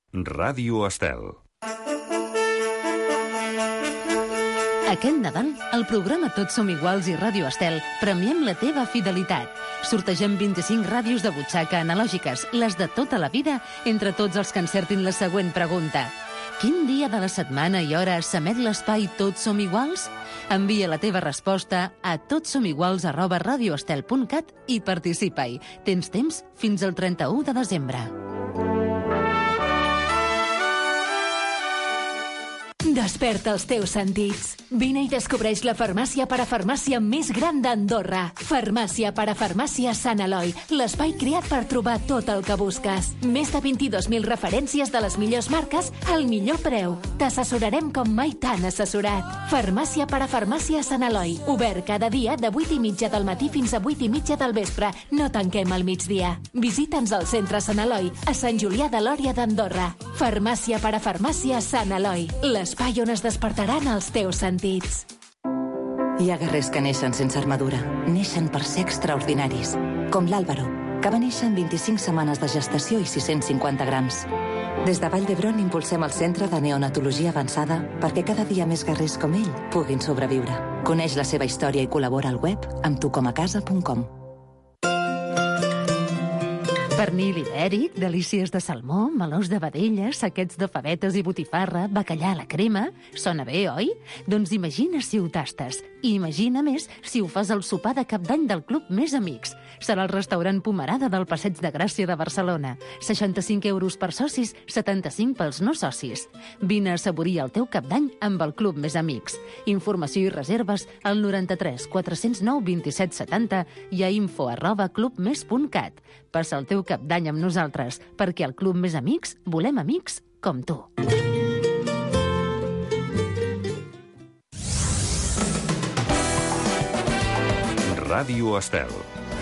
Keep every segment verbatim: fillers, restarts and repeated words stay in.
Ràdio Estel. Aquest Nadal, al programa Tots som iguals i Ràdio Estel, premiem la teva fidelitat. Sortegem vint-i-cinc ràdios de butxaca analògiques, les de tota la vida, entre tots els que encertin la següent pregunta. Quin dia de la setmana i hora s'emet l'espai Tots som iguals? Envia la teva resposta a totsomiguals arroba radioestel punt cat i participa-hi. Tens temps fins al trenta-u de desembre. Desperta els teus sentits. Vine i descobreix la farmàcia parafarmàcia més gran d'Andorra. Farmàcia parafarmàcia Sant Eloi, l'espai creat per trobar tot el que busques. Més de vint-i-dos mil referències de les millors marques al millor preu. T'assessorarem com mai t'han assessorat. Farmàcia parafarmàcia Sant Eloi, obert cada dia de vuit i mitja del matí fins a vuit i mitja del vespre. No tanquem al migdia. Visita'ns al centre Sant Eloi, a Sant Julià de Lòria d'Andorra. Farmàcia parafarmàcia Sant Eloi, l'espai on es despertaran els teus sentits. Hi ha guerrers que neixen sense armadura. Neixen per ser extraordinaris. Com l'Àlvaro, que va néixer amb vint-i-cinc setmanes de gestació i sis-cents cinquanta grams. Des de Vall d'Hebron impulsem el Centre de Neonatologia Avançada perquè cada dia més guerrers com ell puguin sobreviure. Coneix la seva història i col·labora al web amb tucomacasa punt com. Pernil ibèric, delícies de salmó, melós de vedella, saquets de favetes i botifarra, bacallà a la crema... Sona bé, oi? Doncs imagina si ho tastes. I imagina més si ho fas al sopar de cap d'any del Club Més Amics. Serà el restaurant Pomerada del Passeig de Gràcia de Barcelona. seixanta-cinc euros per socis, setanta-cinc pels no socis. Vine a assaborir el teu cap d'any amb el Club Més Amics. Informació i reserves al noranta-tres quatre-cents nou vint-i-set setanta i a info arroba clubmes punt cat. Passa el teu cap d'any amb nosaltres, perquè al Club Més Amics volem amics com tu. Ràdio Estel.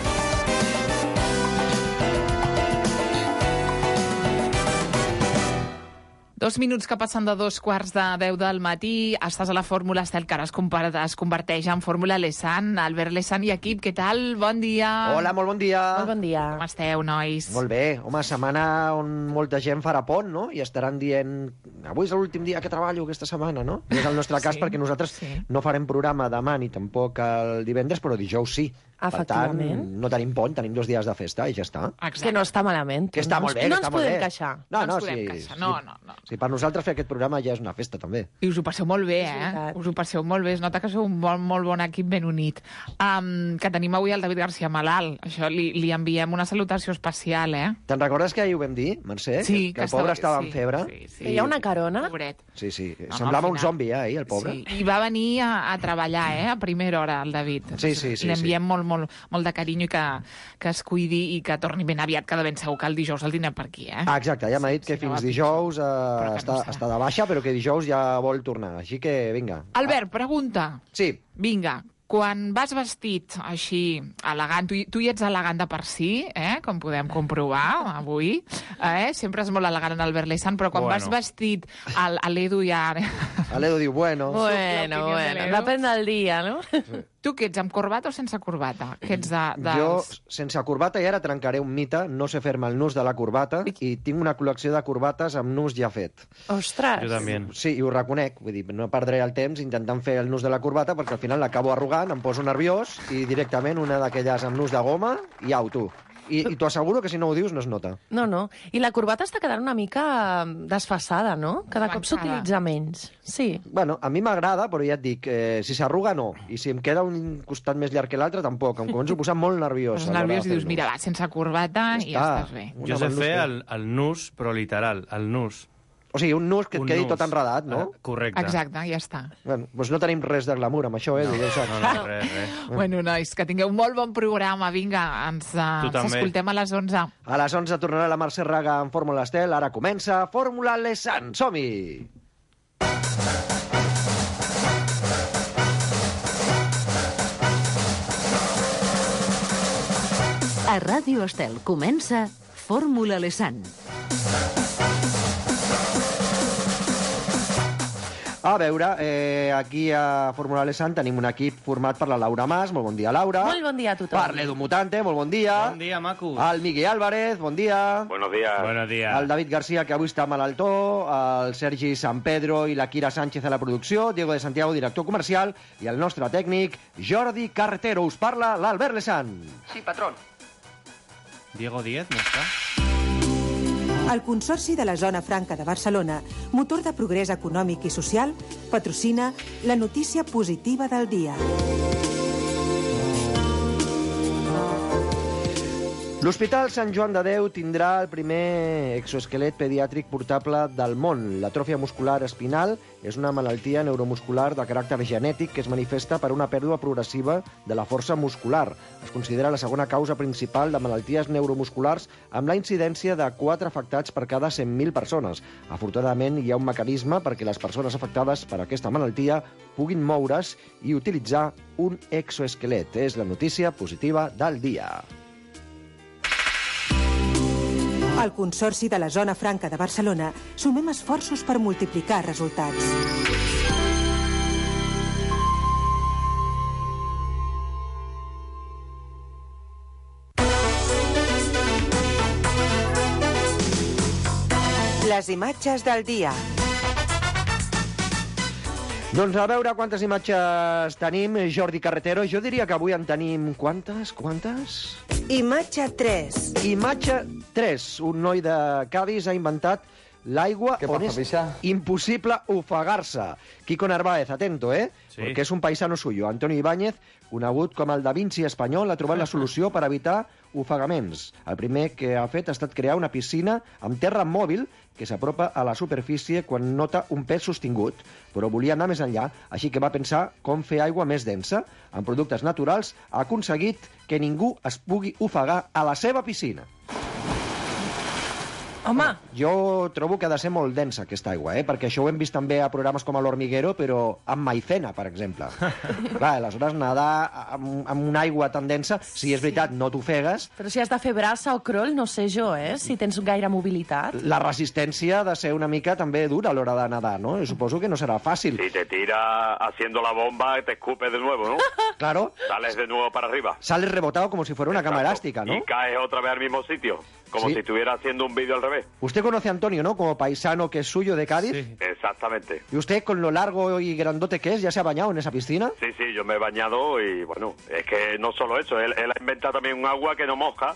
Dos minuts que passen de dos quarts de deu del matí. Estàs a la Fórmula Estel, que ara es, es converteix en Fórmula Lesan. Albert Lesan i equip, què tal? Bon dia. Hola, molt bon dia. Molt bon dia. Com esteu, nois? Molt bé. Home, setmana on molta gent farà pont, no? I estaran dient, avui és l'últim dia que treballo aquesta setmana, no? No és el nostre cas, sí, perquè nosaltres sí. no farem programa demà ni tampoc el divendres, però dijous sí. Per tant, no tenim pont, tenim dos dies de festa i ja està. Exacte. Que no està malament. Que està molt bé, no que està ens molt bé. podem queixar. No, no, no ens sí, podem queixar. No, no, no. Sí, per nosaltres fer aquest programa ja és una festa, també. I us ho passeu molt bé, eh? Us ho passeu molt bé. Es nota que sou un bon, molt bon equip ben unit. Um, que tenim avui el David García malalt. Això li, li enviem una salutació especial, eh? Te'n recordes que ahir ho vam dir, Mercè? Sí. Que, que el pobre estava sí, en febre. Sí, sí. Que hi ha una carona. Pobret. Sí, sí. No, Semblava no, un zombi, eh, ahir, el pobre. Sí. I va venir a, a treballar, eh? A primera hora, el David. Sí, sí, sí. Li enviem sí. molt, molt, molt de carinyo i que, que es cuidi i que torni ben aviat, que de ben segur que el dijous el tindrem per aquí, eh? Ah, exacte, ja m'ha dit que sí, fins no dijous eh, no està, està de baixa, però que dijous ja vol tornar. Així que, vinga. Albert, pregunta. Sí. Vinga, quan vas vestit així elegant, tu, tu hi ets elegant de per si, eh? Com podem comprovar avui, eh? Sempre és molt elegant en Albert Lesan, però quan bueno. vas vestit a l'Edu ja... L'Edu diu, bueno... Bueno, bueno, depèn del dia, no? Sí. Tu què ets, amb corbata o sense corbata? Que ets de, dels... Jo, sense corbata, i ara trencaré un mite, no sé fer-me el nus de la corbata, i tinc una col·lecció de corbates amb nus ja fet. Ostres! Jo també. Sí, i ho reconec, vull dir, no perdré el temps intentant fer el nus de la corbata, perquè al final l'acabo arrugant, em poso nerviós, i directament una d'aquelles amb nus de goma, i au, tu. I, i t'ho asseguro que si no ho dius no es nota. No, no. I la corbata està quedant una mica desfasada, no? Cada cop s'utilitza menys. Sí. Bueno, a mi m'agrada, però ja et dic, eh, si s'arruga, no. I si em queda un costat més llarg que l'altre, tampoc. Em començo a posar molt nerviós. Estàs nerviós i dius, mira, va, sense corbata ja i ja estàs bé. Jo sé fer el, el nus, però literal, el nus. O sigui, un nus que et Un quedi nus. tot enredat, no? Uh, correcte. Exacte, ja està. Bueno, doncs no tenim res de glamour amb això, eh? No, Ja ho saps. no, no, res, res. Bueno, nois, que tingueu molt bon programa. Vinga, ens uh, Tu també. escoltem a les onze. A les onze tornarà la Mercè Raga en Fórmula Estel. Ara comença Fórmula Lesan. Som-hi! A Ràdio Estel comença Fórmula Lesan. A veure, eh, aquí a Fórmula Alessand tenim un equip format per la Laura Mas. Molt bon dia, Laura. Molt bon dia a tothom. Per l'Edu Mutante, molt bon dia. Bon dia, maco. El Miguel Álvarez, bon dia. Buenos días. Buenos días. El David Garcia, que avui està malaltó, el Sergi San Pedro i la Kira Sánchez a la producció, Diego de Santiago, director comercial, i el nostre tècnic, Jordi Carretero. Us parla l'Albert Lessant. Sí, patrón. Diego Díez, no està? El Consorci de la Zona Franca de Barcelona, motor de progrés econòmic i social, patrocina la notícia positiva del dia. L'Hospital Sant Joan de Déu tindrà el primer exoesquelet pediàtric portable del món. L'atròfia muscular espinal és una malaltia neuromuscular de caràcter genètic que es manifesta per una pèrdua progressiva de la força muscular. Es considera la segona causa principal de malalties neuromusculars amb la incidència de quatre afectats per cada cent mil persones. Afortunadament, hi ha un mecanisme perquè les persones afectades per aquesta malaltia puguin moure's i utilitzar un exoesquelet. És la notícia positiva del dia. Al Consorci de la Zona Franca de Barcelona sumem esforços per multiplicar resultats. Les imatges del dia. Doncs a veure quantes imatges tenim, Jordi Carretero. Jo diria que avui en tenim quantes? Quantes? Imatge tres. Imatge tres. Un noi de Cádiz ha inventat l'aigua on és impossible ofegar-se. Kiko Narváez, atento, eh? Sí. Perquè és un paisano suyo. Antonio Ibáñez, conegut com el Da Vinci espanyol, ha trobat la solució per evitar ofegaments. El primer que ha fet ha estat crear una piscina amb terra mòbil que s'apropa a la superfície quan nota un pes sostingut, però volia anar més enllà, així que va pensar com fer aigua més densa. Amb productes naturals ha aconseguit que ningú es pugui ofegar a la seva piscina. Home, Jo trobo que ha de ser molt densa aquesta aigua, eh? Perquè això ho hem vist també a programes com a l'Hormiguero, però amb maicena, per exemple. Clar, aleshores nedar amb, amb una aigua tan densa, si és veritat, no t'ofegues. però si has de fer braça o crawl, no sé jo, eh? Si tens gaire mobilitat. La resistència ha de ser una mica també dura a l'hora de nedar, ¿no? Suposo que no serà fàcil. Si te tira haciendo la bomba, te escupe de nuevo, ¿no? Claro, Sales de nuevo para arriba. sales rebotado como si fuera una cama Exacto. elástica, ¿no? Y caes otra vez al mismo sitio, como Sí. si estuviera haciendo un vídeo al revés. Usted conoce a Antonio, ¿no? Como paisano que es suyo de Cádiz. Sí. Exactamente. ¿Y usted, con lo largo y grandote que es, ya se ha bañado en esa piscina? Sí, sí, yo me he bañado y, bueno, es que no solo eso, él, él ha inventado también un agua que no moja.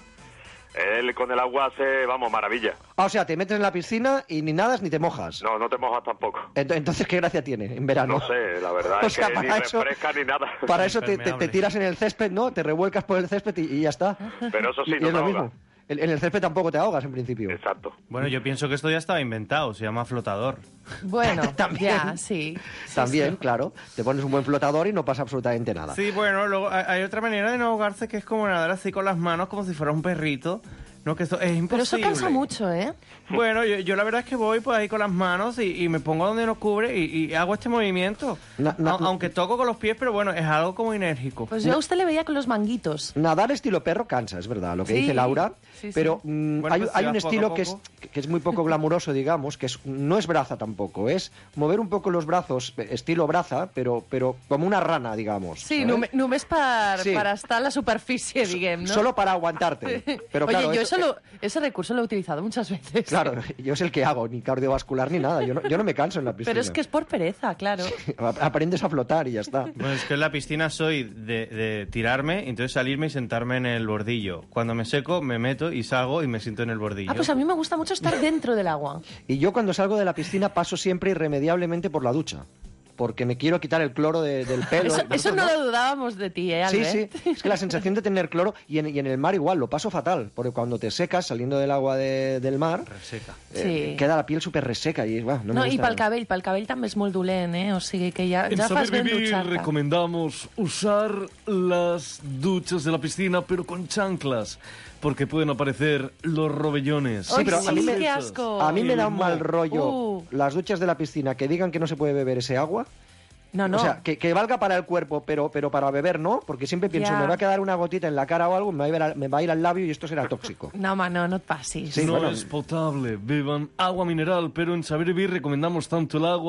Él con el agua hace, vamos, maravilla. Ah, o sea, te metes en la piscina y ni nadas ni te mojas. No, no te mojas tampoco. Ent- Entonces, ¿qué gracia tiene en verano? No sé, la verdad O es sea, que ni para eso- refresca ni nada. Para eso te, te- te Impermeable. tiras en el césped, ¿no? Te revuelcas por el césped y, y ya está. Pero eso sí, Y no es te lo ahoga. mismo. En, en el césped tampoco te ahogas, en principio. Exacto. Bueno, yo pienso que esto ya estaba inventado, se llama flotador. Bueno, También. ya, sí. Sí, También, sí. claro. Te pones un buen flotador y no pasa absolutamente nada. Sí, bueno, luego hay hay otra manera de no ahogarse que es como nadar así con las manos como si fuera un perrito. No, que esto es imposible. Pero eso cansa mucho, ¿eh? Bueno, yo, yo la verdad es que voy pues ahí con las manos y, y me pongo donde no cubre y, y hago este movimiento. Na- na- A- aunque toco con los pies, pero bueno, es algo como enérgico. Pues yo a usted le veía con los manguitos. Nadar estilo perro cansa, es verdad, lo que Sí, dice Laura. sí, sí. Pero mm, Bueno, hay, pues si hay un vas poco estilo a que es, poco. que es muy poco glamuroso, digamos, que es, no es braza tampoco, es mover un poco los brazos, eh, estilo braza, pero, pero como una rana, digamos. Sí, ¿sabes? només, només per, Sí. per estar a la superfície, diguem, ¿no? Solo para aguantarte. Pero Oye, claro, yo eso- eso lo- ese recurso lo he utilizado muchas veces. Claro, yo es el que hago, ni cardiovascular ni nada. Yo no, yo no me canso en la piscina. Pero es que es por pereza, claro. Aprendes a flotar y ya está. Bueno, es que en la piscina soy de, de tirarme, entonces salirme y sentarme en el bordillo. Cuando me seco, me meto y salgo y me siento en el bordillo. Ah, pues a mí me gusta mucho estar dentro del agua. Y yo cuando salgo de la piscina paso siempre irremediablemente por la ducha. Porque me quiero quitar el cloro de- del pelo. Eso, eso no lo dudábamos de ti, ¿eh, Sí, Albert? sí. Es que la sensación de tener cloro, y en, y en el mar igual, lo paso fatal. Porque cuando te secas saliendo del agua de- del mar, Reseca. eh, Sí. queda la piel súper reseca. Y, bueno, no me No, i gusta pel nada. cabell, pel cabell també és molt dolent, eh? O sigui que ja, En ja Saber fas ben Vivir dutxar-te. recomendamos usar las duchas de la piscina, pero con chanclas, porque pueden aparecer los robellones. Sí, pero a mí me- qué asco. A mí me da un El mal moho. rollo Uh. las duchas de la piscina que digan que no se puede beber ese agua. No, no. O sea, que, que valga para el cuerpo, pero, pero para beber no, porque siempre pienso, Ya. me va a quedar una gotita en la cara o algo, me va a ir al, me va a ir al labio y esto será tóxico. No, home, no, no et passis. Sí, no bueno. es potable, beban agua mineral, pero en Saber Vivir recomendamos tanto el agua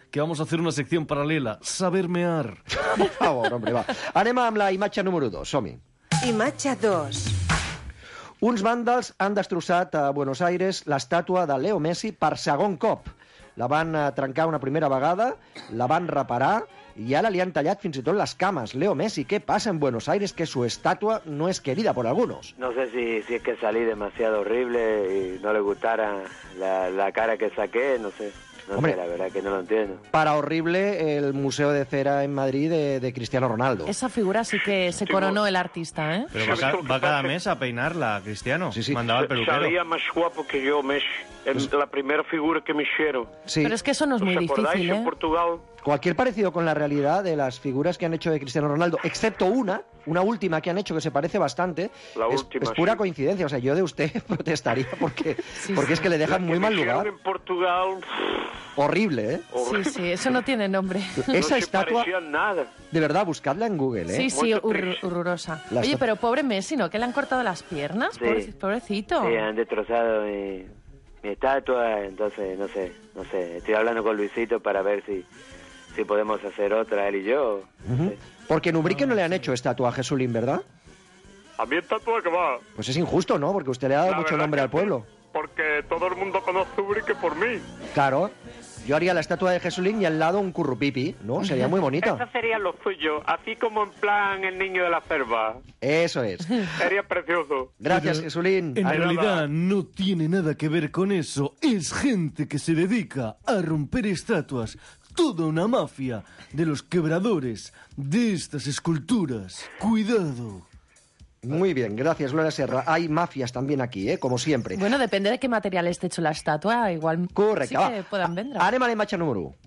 que vamos a hacer una sección paralela, saber mear. Per favor, hombre, va. Anem amb la imatge número dos, som-hi. Imatge dos. Uns vàndals han destrossat a Buenos Aires l'estàtua de Leo Messi per segon cop. La van eh, trencar una primera vegada, la van reparar y ahora le han tallado fins y todo las camas. Leo Messi, ¿qué pasa en Buenos Aires que su estatua no es querida por algunos? No sé si, si es que salí demasiado horrible y no le gustara la, la cara que saqué, no sé. No Hombre, sé, la verdad que no lo entiendo. Para horrible el Museo de Cera en Madrid de, de Cristiano Ronaldo. Esa figura sí que se coronó el artista, ¿eh? Pero va, ca va cada mes a peinarla, Cristiano. Sí, sí. Mandaba el peluquero. Salía más guapo que yo, Messi. Es la primera figura que me hicieron. Sí. Pero es que eso no es muy difícil, ¿eh? En Portugal. Cualquier parecido con la realidad de las figuras que han hecho de Cristiano Ronaldo, excepto una, una última que han hecho que se parece bastante, la es, última, es pura sí. coincidencia. O sea, yo de usted protestaría porque, sí, porque sí. es que le dejan la muy que mal me lugar. En Portugal. Horrible, ¿eh? Sí, sí, eso no tiene nombre. Esa no estatua, se nada. de verdad, buscadla en Google, ¿eh? Sí, sí, hor horrorosa. La Oye, esta- pero pobre Messi, ¿no? Que le han cortado las piernas, Sí. Pobre- pobrecito. Sí, han destrozado mi, mi estatua, entonces no sé, no sé. Estoy hablando con Luisito para ver si, si podemos hacer otra, él y yo. Ujú. Porque en Ubrique no le han hecho estatua a Jesulín, ¿verdad? A mí estatua que va. Pues es injusto, ¿no? Porque usted le ha dado La mucho verdad nombre que al pueblo. sí, porque todo el mundo conoce Ubrique por mí. Claro. Yo haría la estatua de Jesulín y al lado un currupipi, ¿no? Sería muy bonita. Esa sería lo suyo, así como en plan el niño de la cerva. Eso es. Sería precioso. Gracias, Pero Jesulín. En Ay, realidad no tiene nada que ver con eso. Es gente que se dedica a romper estatuas. Toda una mafia de los quebradores de estas esculturas. Cuidado. Muy bien, gracias, Gloria Serra. Hay mafias también aquí, ¿eh? Como siempre. Bueno, depende de qué material esté hecho la estatua, igual Correcte, sí va. que poden vendre. Anem a la imatge número u.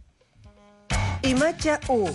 Imatge u.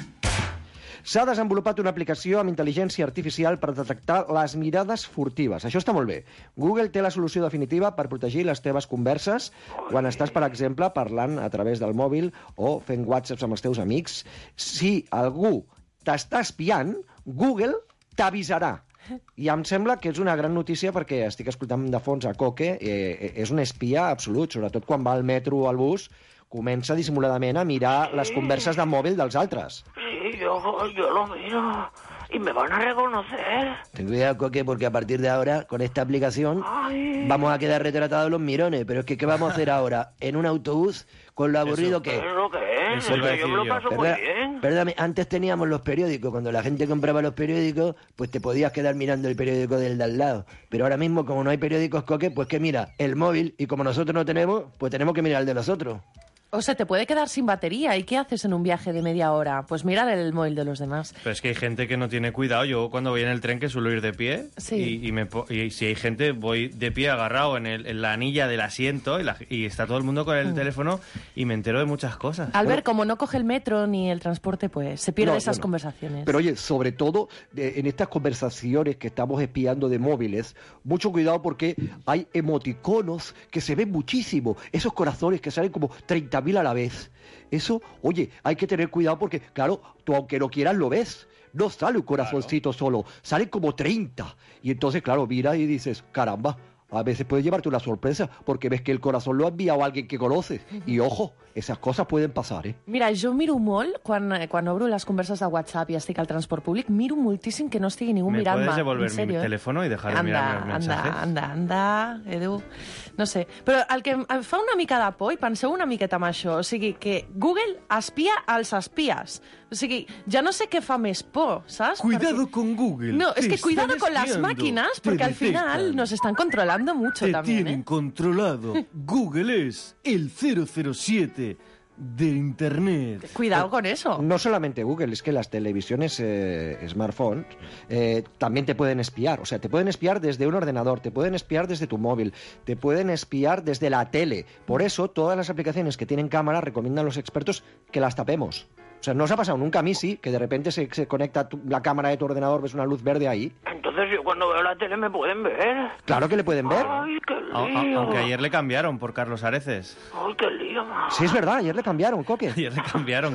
S'ha desenvolupat una aplicació amb intel·ligència artificial per detectar les mirades furtives. Això està molt bé. Google té la solució definitiva per protegir les teves converses quan estàs, per exemple, parlant a través del mòbil o fent whatsapps amb els teus amics. Si algú t'està espiant, Google t'avisarà. I em sembla que és una gran notícia perquè estic escoltant de fons a Coque, eh, és un espia absolut, sobretot quan va al metro o al bus, comença dissimuladament a mirar les converses de mòbil dels altres. Sí, yo, yo lo miro y me van a reconocer. Ten cuidado, Coque, porque a partir de ahora, con esta aplicación, Ay. vamos a quedar retratados los mirones. Pero es que, ¿qué vamos a hacer ahora? ¿En un autobús? ¿Con lo aburrido que es? ¿Pero lo que es? Eso iba a yo me decir lo yo. paso muy Perdona- bien. Perdóname, antes teníamos los periódicos. Cuando la gente compraba los periódicos, pues te podías quedar mirando el periódico del de al lado. Pero ahora mismo, como no hay periódicos, Coque, pues que mira, el móvil, y como nosotros no tenemos, pues tenemos que mirar el de los otros. O sea, te puede quedar sin batería. ¿Y qué haces en un viaje de media hora? Pues mirar el móvil de los demás. Pero es que hay gente que no tiene cuidado. Yo cuando voy en el tren que suelo ir de pie Sí. y, y, me, po- y si hay gente, voy de pie agarrado en, el, en la anilla del asiento y, la- y está todo el mundo con el Mm. teléfono y me entero de muchas cosas. Albert, como no coge el metro ni el transporte, pues se pierde No, esas yo no. conversaciones. Pero oye, sobre todo de- en estas conversaciones que estamos espiando de móviles, mucho cuidado porque hay emoticonos que se ven muchísimo. Esos corazones que salen como treinta mil a la vez. Eso, oye, hay que tener cuidado porque, claro, tú aunque no quieras lo ves. No sale un corazoncito solo, salen como treinta. Y entonces, claro, mira y dices, caramba, a veces puede llevarte una sorpresa porque ves que el corazón lo ha enviado a alguien que conoces. Y ojo, esas cosas pueden pasar, ¿eh? Mira, jo miro molt, quan, eh, quan obro les converses de WhatsApp i estic al transport públic, miro moltíssim que no estigui ningú ¿Me mirant-me. puedes devolver en serio, mi eh? teléfono y dejar de anda, mirar los mensajes? Anda, anda, anda, Edu. No sé. Però el que em em fa una mica de por, i penseu una miqueta amb això, o sigui, que Google espia als espies. O sigui, ja no sé què fa més por, saps? Cuidado con Google. No, es Te que cuidado están con las espiando. máquinas, Te porque al final detectan. nos están controlando mucho Te también, tienen ¿eh? controlado. Google es el cero cero siete de Internet. Cuidado con eso. No solamente Google, es que las televisiones eh, smartphones eh, también te pueden espiar. O sea, te pueden espiar desde un ordenador, te pueden espiar desde tu móvil, te pueden espiar desde la tele. Por eso, todas las aplicaciones que tienen cámara recomiendan los expertos que las tapemos. O sea, ¿no os ha pasado nunca a mí, sí, que de repente se, se conecta tu- la cámara de tu ordenador, ves una luz verde ahí? Entonces yo cuando veo la tele me pueden ver. Claro que le pueden ver. Ay, qué A- a- lío. aunque ayer le cambiaron por Carlos Areces. Ay, qué lío. Sí, es verdad, ayer le cambiaron, Coque. Ayer le cambiaron.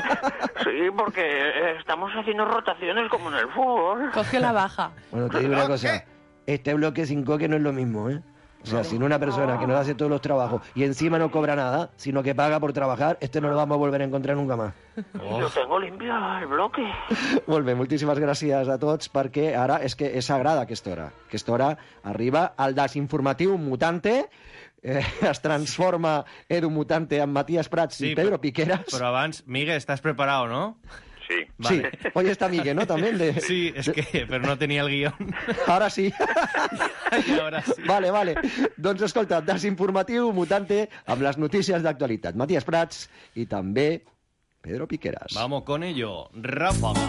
Sí, porque eh, estamos haciendo rotaciones como en el fútbol. Cogió la baja. Bueno, te digo una cosa. Este bloque sin Coque no es lo mismo, ¿eh? O O sea, sin una persona que nos hace todos los trabajos y encima no cobra nada, sino que paga por trabajar, este no lo vamos a volver a encontrar nunca más. Oh. Yo tengo limpio el bloque. Molt bé, moltíssimes gràcies a tots, perquè ara és que és sagrada aquesta hora. Aquesta hora arriba al desinformatiu Mutante, eh, es transforma Edu Mutante en Matías Prats sí, i Pedro Piqueras. Però abans, Miguel, estàs preparado, ¿no? Sí. Vale. Sí, hoy está Miguel, ¿no? También de... Sí, es que, pero no tenía el guión. Ahora sí. I ara sí. Vale, vale. Doncs escolta, desinformatiu Mutante amb les notícies d'actualitat. Matías Prats i també Pedro Piqueras. Vamos con ello. Ráfaga.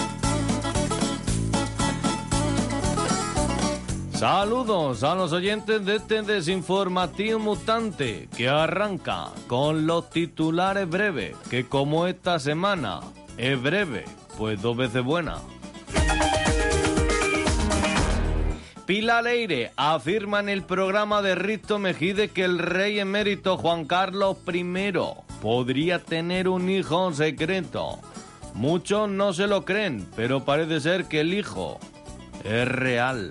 Saludos a los oyentes de este desinformativo Mutante que arranca con los titulares breves, que como esta semana es breve, pues dos veces buena. Pilar Leire afirma en el programa de Risto Mejide que el rey emérito Juan Carlos primero podría tener un hijo secreto. Muchos no se lo creen, pero parece ser que el hijo es real.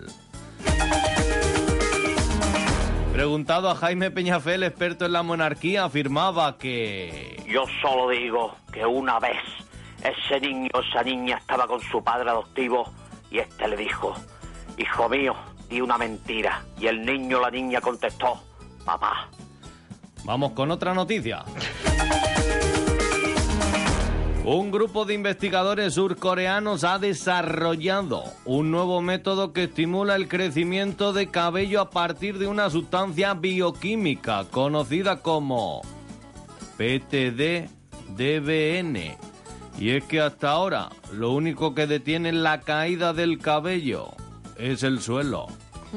Preguntado a Jaime Peñafel, experto en la monarquía, afirmaba que... Yo solo digo que una vez ese niño o esa niña estaba con su padre adoptivo y este le dijo, hijo mío, di una mentira. Y el niño o la niña contestó, papá. Vamos con otra noticia. Un grupo de investigadores surcoreanos ha desarrollado un nuevo método que estimula el crecimiento de cabello a partir de una sustancia bioquímica conocida como P T D D B N. Y es que hasta ahora lo único que detiene la caída del cabello es el suelo.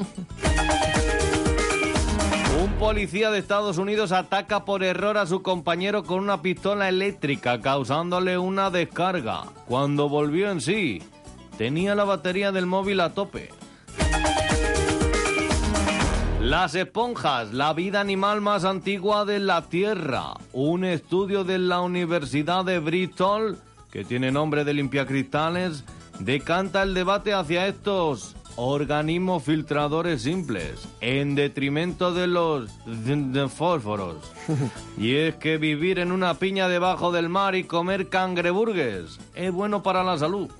Un policía de Estados Unidos ataca por error a su compañero con una pistola eléctrica, causándole una descarga. Cuando volvió en sí, tenía la batería del móvil a tope. Las esponjas, la vida animal más antigua de la Tierra. Un estudio de la Universidad de Bristol, que tiene nombre de limpiacristales, decanta el debate hacia estos organismos filtradores simples, en detrimento de los de fósforos. Y es que vivir en una piña debajo del mar y comer cangreburgues es bueno para la salud.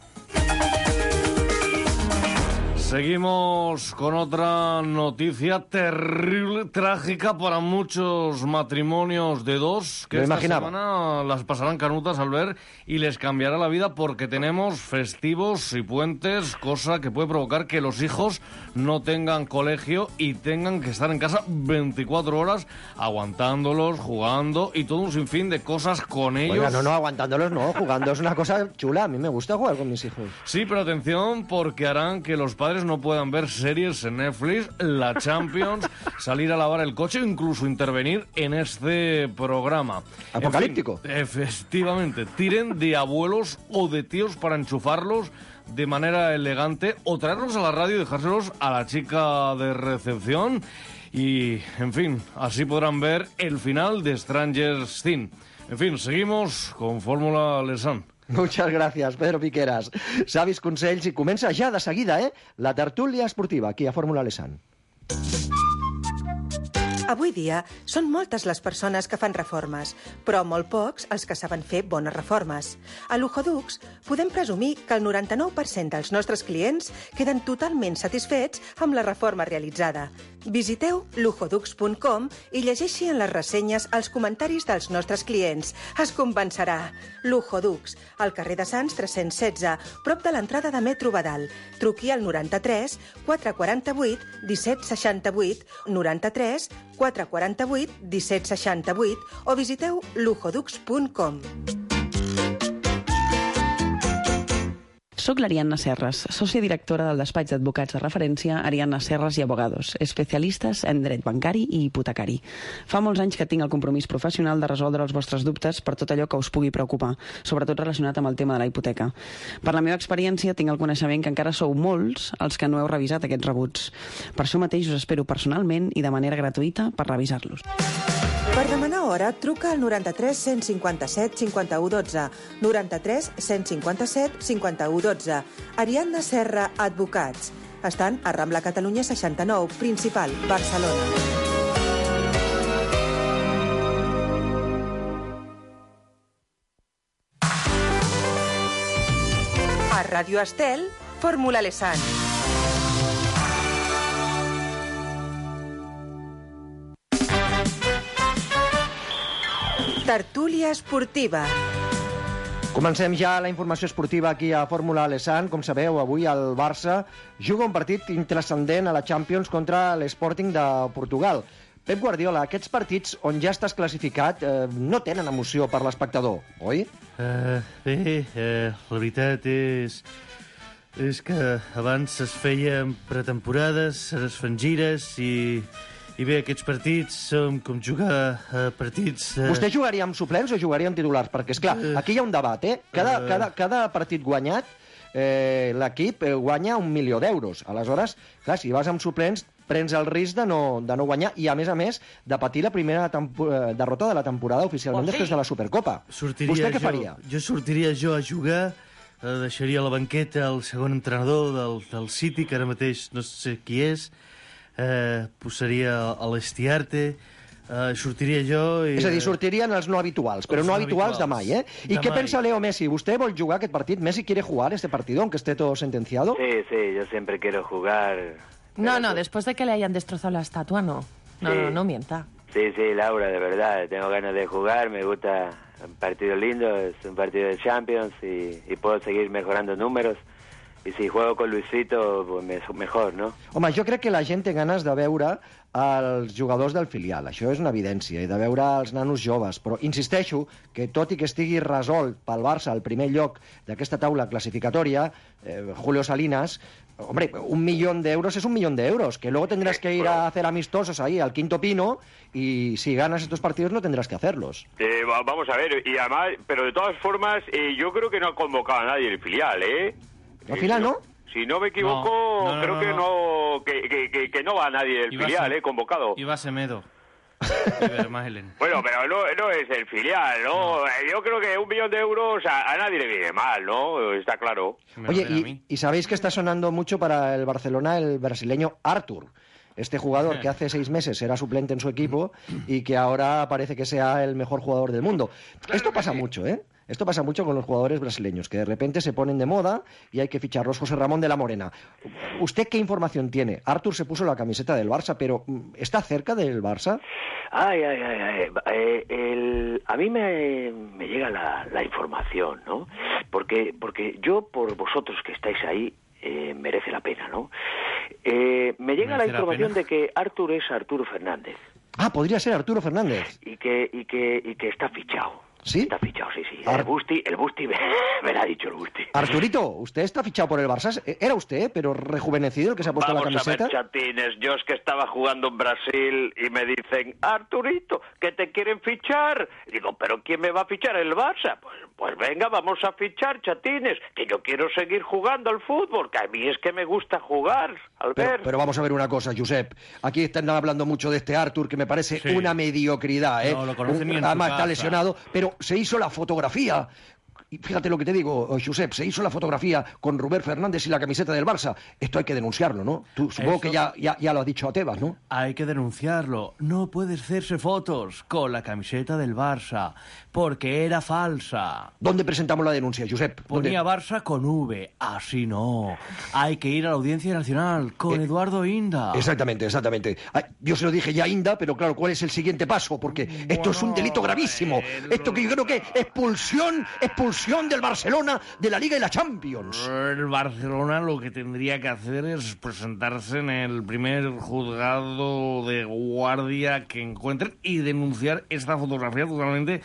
Seguimos con otra noticia terrible, trágica para muchos matrimonios de dos, que Lo esta imaginaba. semana las pasarán canutas al ver y les cambiará la vida porque tenemos festivos y puentes, cosa que puede provocar que los hijos no tengan colegio y tengan que estar en casa veinticuatro horas aguantándolos, jugando y todo un sinfín de cosas con ellos. Oiga, no, no, aguantándolos no, jugando es una cosa chula, a mí me gusta jugar con mis hijos. Sí, pero atención, porque harán que los padres no puedan ver series en Netflix, la Champions, salir a lavar el coche o incluso intervenir en este programa. Apocalíptico. En fin, efectivamente, tiren de abuelos o de tíos para enchufarlos de manera elegante o traerlos a la radio y dejárselos a la chica de recepción y, en fin, así podrán ver el final de Stranger Things. En fin, seguimos con Fórmula Lesan. Muchas gràcies, Pedro Piqueras. Savis consells i comença ja de seguida, eh? La tertúlia esportiva, aquí a Fórmula Lesan. Avui dia són moltes les persones que fan reformes, però molt pocs els que saben fer bones reformes. A Lujoducs podem presumir que el noranta-nou per cent dels nostres clients queden totalment satisfets amb la reforma realitzada. Visiteu lujodux punt com i llegeixi en les ressenyes els comentaris dels nostres clients. Es convencerà. Lujoducs, al carrer de Sants tres-cents setze, prop de l'entrada de Metro Badal. Truqui al noranta-tres quatre quaranta-vuit disset seixanta-vuit, noranta-tres quatre quaranta-vuit disset seixanta-vuit o visiteu lujodux punt com. Soc l'Ariadna Serres, sòcia directora del despatx d'advocats de referència Ariadna Serres i Abogados, especialistes en dret bancari i hipotecari. Fa molts anys que tinc el compromís professional de resoldre els vostres dubtes per tot allò que us pugui preocupar, sobretot relacionat amb el tema de la hipoteca. Per la meva experiència tinc el coneixement que encara sou molts els que no heu revisat aquests rebuts. Per això mateix us espero personalment i de manera gratuïta per revisar-los. Per demanar hora, truca al noranta-tres cent cinquanta-set cinquanta-u dotze, noranta-tres cent cinquanta-set cinquanta-u dotze. Ariadna Serra, Advocats. Estan a Rambla Catalunya seixanta-nou, Principal, Barcelona. A Ràdio Estel, Fórmula Lesan. Tertúlia esportiva. Comencem ja la informació esportiva aquí a Fórmula Lesan. Com sabeu, avui el Barça juga un partit intranscendent a la Champions contra l'Sporting de Portugal. Pep Guardiola, aquests partits on ja estàs classificat eh, no tenen emoció per l'espectador, oi? Uh, bé, uh, la veritat és... és que abans es feien pretemporades, es fan gires i... I bé, aquests partits són com jugar a partits... Eh... Vostè jugaria amb suplents o jugaria amb titulars? Perquè, esclar, uh... aquí hi ha un debat, eh? Cada, uh... cada, cada partit guanyat, eh, l'equip eh, guanya un milió d'euros. Aleshores, clar, si vas amb suplents, prens el risc de no, de no guanyar i, a més a més, de patir la primera derrota de la temporada oficialment oh, sí. després de la Supercopa. Sortiria Vostè què jo, faria? Jo sortiria jo a jugar, eh, deixaria a la banqueta el segon entrenador del, del City, que ara mateix no sé qui és, Eh, posaria a l'Estiarte, eh, sortiria jo... I, és a dir, sortirien els no habituals, però no, no habituals de mai, eh? I de què mai. Pensa Leo Messi? ¿Usted vol jugar aquest partit? ¿Messi quiere jugar este partido, aunque esté todo sentenciado? Sí, sí, yo siempre quiero jugar. No, no, después de que le hayan destrozado la estatua, no. No, sí. no, no mienta. Sí, sí, Laura, de verdad, tengo ganas de jugar, me gusta un partido lindo, es un partido de Champions y, y puedo seguir mejorando números. I si juego con Luisito, pues mejor, no? Home, jo crec que la gent té ganes de veure els jugadors del filial, això és una evidència, i de veure els nanos joves, però insisteixo que tot i que estigui resolt pel Barça al primer lloc d'aquesta taula clasificatòria, eh, Julio Salinas, hombre, un millón de euros es un millón de euros, que luego tendrás que ir a hacer amistosos ahí al Quinto Pino, y si ganas estos partidos no tendrás que hacerlos. Eh, vamos a ver, y además, pero de todas formas, eh, yo creo que no ha convocado a nadie el filial, ¿eh? ¿Al final no? Si no me equivoco, no, no, creo no, que no. no que, que, que, que no va nadie del filial, ser, eh, convocado. Iba Semedo. Bueno, pero no, no es el filial, ¿no? no. Yo creo que un millón de euros a, a nadie le viene mal, ¿no? Está claro. Oye, y, y sabéis que está sonando mucho para el Barcelona el brasileño Artur. Este jugador que hace seis meses era suplente en su equipo y que ahora parece que sea el mejor jugador del mundo. Claro. Esto pasa mucho, ¿eh? Esto pasa mucho con los jugadores brasileños, que de repente se ponen de moda y hay que ficharlos. José Ramón de la Morena, ¿usted qué información tiene? Artur se puso la camiseta del Barça, pero ¿está cerca del Barça? Ay, ay, ay, ay. Eh, el, a mí me, me llega la, la información, ¿no? Porque, porque yo, por vosotros que estáis ahí, eh, merece la pena, ¿no? Eh, me llega la información la de que Artur es Arturo Fernández. Ah, podría ser Arturo Fernández. Y que, y que, y que está fichado. ¿Sí? Está fichado, sí, sí. Ar... El Busti, el Busti me, me lo ha dicho el Busti. Arturito, usted está fichado por el Barça. Era usted, pero rejuvenecido, el que se ha puesto Vamos la camiseta. Vamos a ver, chatines, yo es que estaba jugando en Brasil y me dicen, Arturito, que te quieren fichar. Y digo, ¿pero quién me va a fichar? ¿El Barça? Pues, pues venga, vamos a fichar, chatines, que yo quiero seguir jugando al fútbol, que a mí es que me gusta jugar, al pero, ver. Pero vamos a ver una cosa, Josep. Aquí están hablando mucho de este Artur, que me parece sí. una mediocridad, ¿eh? No, lo conocen bien. Además está lesionado, pero se hizo la fotografía. Y fíjate lo que te digo, Josep, se hizo la fotografía con Rubén Fernández y la camiseta del Barça. Esto hay que denunciarlo, ¿no? Tú supongo Eso... que ya, ya, ya lo has dicho a Tebas, ¿no? Hay que denunciarlo. No puedes hacerse fotos con la camiseta del Barça, porque era falsa. ¿Dónde presentamos la denuncia, Josep? ¿Dónde? Ponía Barça con V. Así no. Hay que ir a la Audiencia Nacional con eh, Eduardo Inda. Exactamente, exactamente. Ay, yo se lo dije ya a Inda, pero claro, ¿cuál es el siguiente paso? Porque bueno, esto es un delito gravísimo. El... Esto que yo creo que expulsión, expulsión del Barcelona de la Liga y la Champions. El Barcelona lo que tendría que hacer es presentarse en el primer juzgado de guardia que encuentren y denunciar esta fotografía totalmente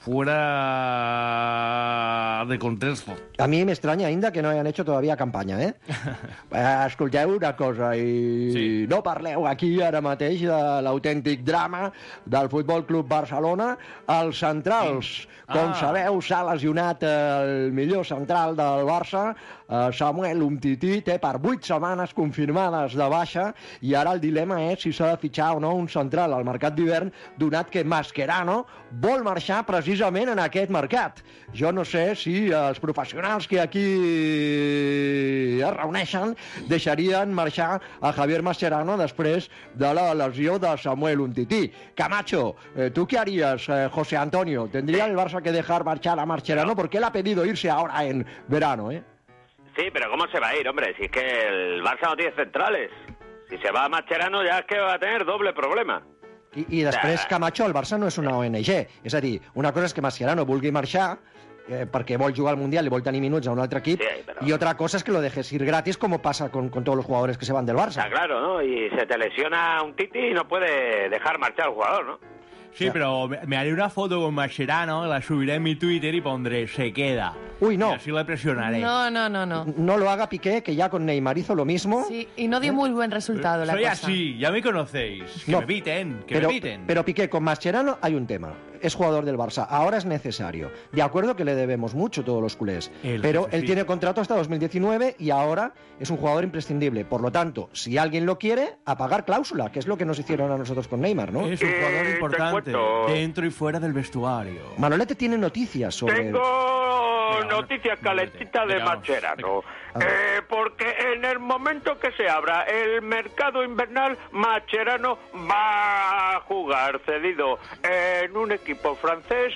fuera de contexto. A mí me extraña, Inda, que no hayan hecho todavía campanya, eh? Escolteu una cosa i sí. no parleu aquí ara mateix de l'autèntic drama del Futbol Club Barcelona. Els centrals, sí. com ah. sabeu, s'ha lesionat el millor central del Barça, uh, Samuel Umtiti té per vuit setmanes confirmades de baixa i ara el dilema és si s'ha de fitxar o no un central al mercat d'hivern, donat que Mascherano vol marxar precisament en aquest mercat. Jo no sé si els professionals que aquí es reuneixen deixarien marxar a Javier Mascherano després de la lesió de Samuel Umtiti. Camacho, eh, ¿tú qué harías, eh, José Antonio? ¿Tendría el Barça que dejar marchar a Mascherano? Porque él ha pedido irse ahora en verano, ¿eh? Sí, pero ¿cómo se va a ir, hombre? Si es que el Barça no tiene centrales. Si se va a Mascherano ya es que va a tener doble problema. I, i després, Camacho, el Barça no és una O N G. És a dir, una cosa és que Mascherano vulgui marxar eh, perquè vol jugar al Mundial i vol tenir minuts a un altre equip, sí, però... y otra cosa es que lo dejes ir gratis, como pasa con, con todos los jugadores que se van del Barça. Está claro, ¿no? Y se te lesiona un Titi y no puede dejar marchar al jugador, ¿no? Sí, pero me, me haré una foto con Mascherano, la subiré en mi Twitter y pondré se queda. Uy, no. Y así le presionaré. No, no, no, no. No lo haga Piqué, que ya con Neymar hizo lo mismo. Sí, y no dio muy buen resultado la Soy cosa. así, ya me conocéis. Que No, me piten, que pero, me piten. pero Piqué, con Mascherano hay un tema. Es jugador del Barça, ahora es necesario. De acuerdo que le debemos mucho todos los culés, El pero jefe, él sí. tiene contrato hasta dos mil diecinueve y ahora es un jugador imprescindible. Por lo tanto, si alguien lo quiere, a pagar cláusula, que es lo que nos hicieron a nosotros con Neymar, ¿no? Es un jugador importante, dentro y fuera del vestuario. Manolete tiene noticias sobre... Tengo noticias calentitas de Mascherano. Eh, porque en el momento que se abra el mercado invernal, Mascherano va a jugar cedido en un equipo francés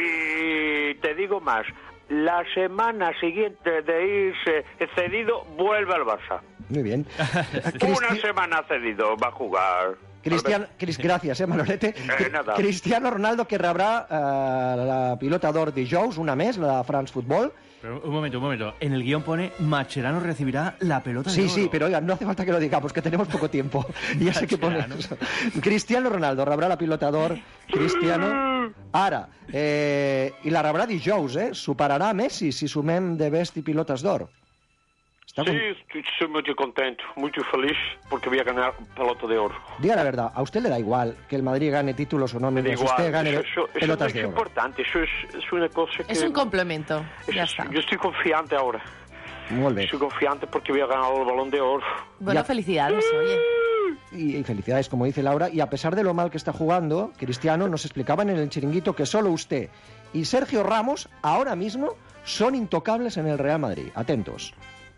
y te digo más, la semana siguiente de irse cedido vuelve al Barça. Muy bien. Una semana cedido va a jugar. Cristian, Cris, gracias, eh, Manolete. Eh, nada. Cristiano Ronaldo que rebrà eh, la pilota d'or dijous, una més, la de France Football. Pero un momento, un momento. En el guión pone Mascherano recibirá la pelota de Sí, oro. sí, pero oiga, no hace falta que lo digamos, que tenemos poco tiempo. Ya sé que pone eso. Cristiano Ronaldo rebrà la pilota d'or. Cristiano. Ara, eh, i la rebrà dijous, eh? Superarà Messi si sumem de best i pilotes d'or. Sí, estoy, estoy muy contento, muy feliz porque voy a ganar pelota de oro. Diga la verdad, ¿a usted le da igual que el Madrid gane títulos o no mientras Igual, usted gane eso, eso, eso pelotas no de es oro? importante, eso es, es una cosa que... Es un complemento, ya es- está. Yo estoy confiante ahora. Molt bé. Estoy confiante porque voy a ganar el balón de oro. Bueno, Ya. felicidades, oye. Y, y felicidades, como dice Laura. Y a pesar de lo mal que está jugando, Cristiano nos explicaban en el chiringuito que solo usted y Sergio Ramos ahora mismo son intocables en el Real Madrid. Atentos.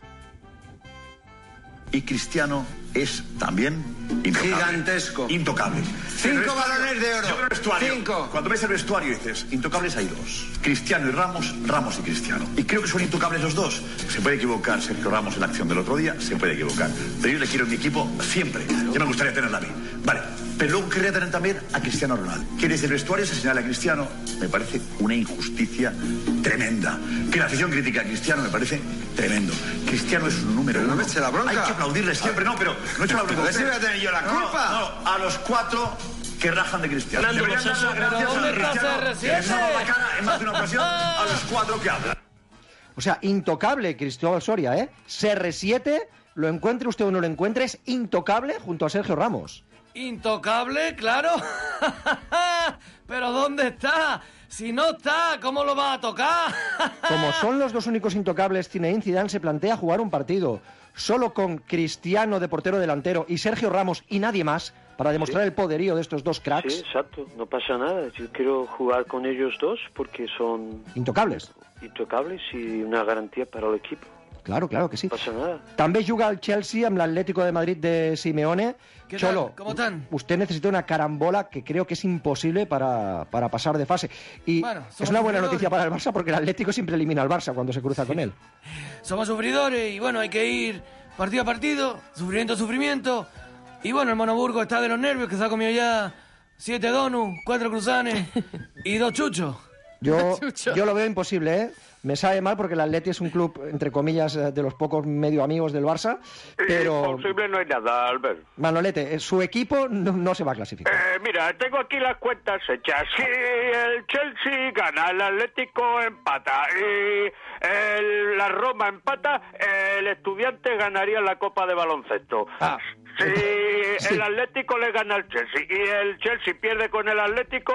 Y Cristiano es también intocable. Gigantesco. Intocable. Cinco En el vestuario- balones de oro. Yo en el vestuario, Cinco. Cuando ves el vestuario dices, intocables hay dos. Cristiano y Ramos, Ramos y Cristiano. Y creo que son intocables los dos. Se puede equivocar Sergio Ramos en la acción del otro día, se puede equivocar. Pero yo le quiero en mi equipo siempre. Ya me gustaría tenerla a mí. Vale. Pero luego querría tener también a Cristiano Ronaldo. Que desde el vestuario se señala a Cristiano, me parece una injusticia tremenda. Que la afición critica a Cristiano me parece tremendo. Cristiano es un número uno. no me eche la bronca. Hay que aplaudirle siempre, no, pero no he hecho la bronca. A ver si voy a tener yo la No, no, culpa. No, a los cuatro que rajan de Cristiano. Fernando, Deberían pues dar eso, las pero gracias ¿dónde a está Cristiano, C R siete? que les ha dado la cara en más de una ocasión a los cuatro que hablan. O sea, intocable Cristóbal Soria, ¿eh? C R siete, lo encuentre usted o no lo encuentre, es intocable junto a Sergio Ramos. Intocable, claro. Pero ¿dónde está? Si no está, ¿cómo lo va a tocar? Como son los dos únicos intocables, Zinedine Zidane se plantea jugar un partido solo con Cristiano de portero delantero y Sergio Ramos y nadie más para demostrar el poderío de estos dos cracks. Sí, exacto, no pasa nada. Yo quiero jugar con ellos dos porque son Intocables. intocables y una garantía para el equipo. Claro, claro que sí. No pasa nada. També juga el Chelsea amb l'Atlético de Madrid de Simeone. ¿Qué Cholo, tal? ¿Cómo están? usted necesita una carambola que creo que es imposible para, para pasar de fase. Y Bueno, somos es una buena sufridores. noticia para el Barça porque el Atlético siempre elimina al Barça cuando se cruza con él. Somos sufridores y bueno, hay que ir partido a partido, sufrimiento a sufrimiento. Y bueno, el Monoburgo está de los nervios, que se ha comido ya siete donuts, cuatro cruzanes y dos chuchos. Yo, yo lo veo imposible, ¿eh? Me sabe mal porque el Atleti es un club, entre comillas, eh, de los pocos medio amigos del Barça, pero... Imposible no hay nada, Albert. Manolete, eh, su equipo no, no se va a clasificar. Eh, mira, tengo aquí las cuentas hechas. Si el Chelsea gana, el Atlético empata y el- la Roma empata, el Estudiante ganaría la Copa de Baloncesto. Si Sí. el Atlético le gana al Chelsea y el Chelsea pierde con el Atlético,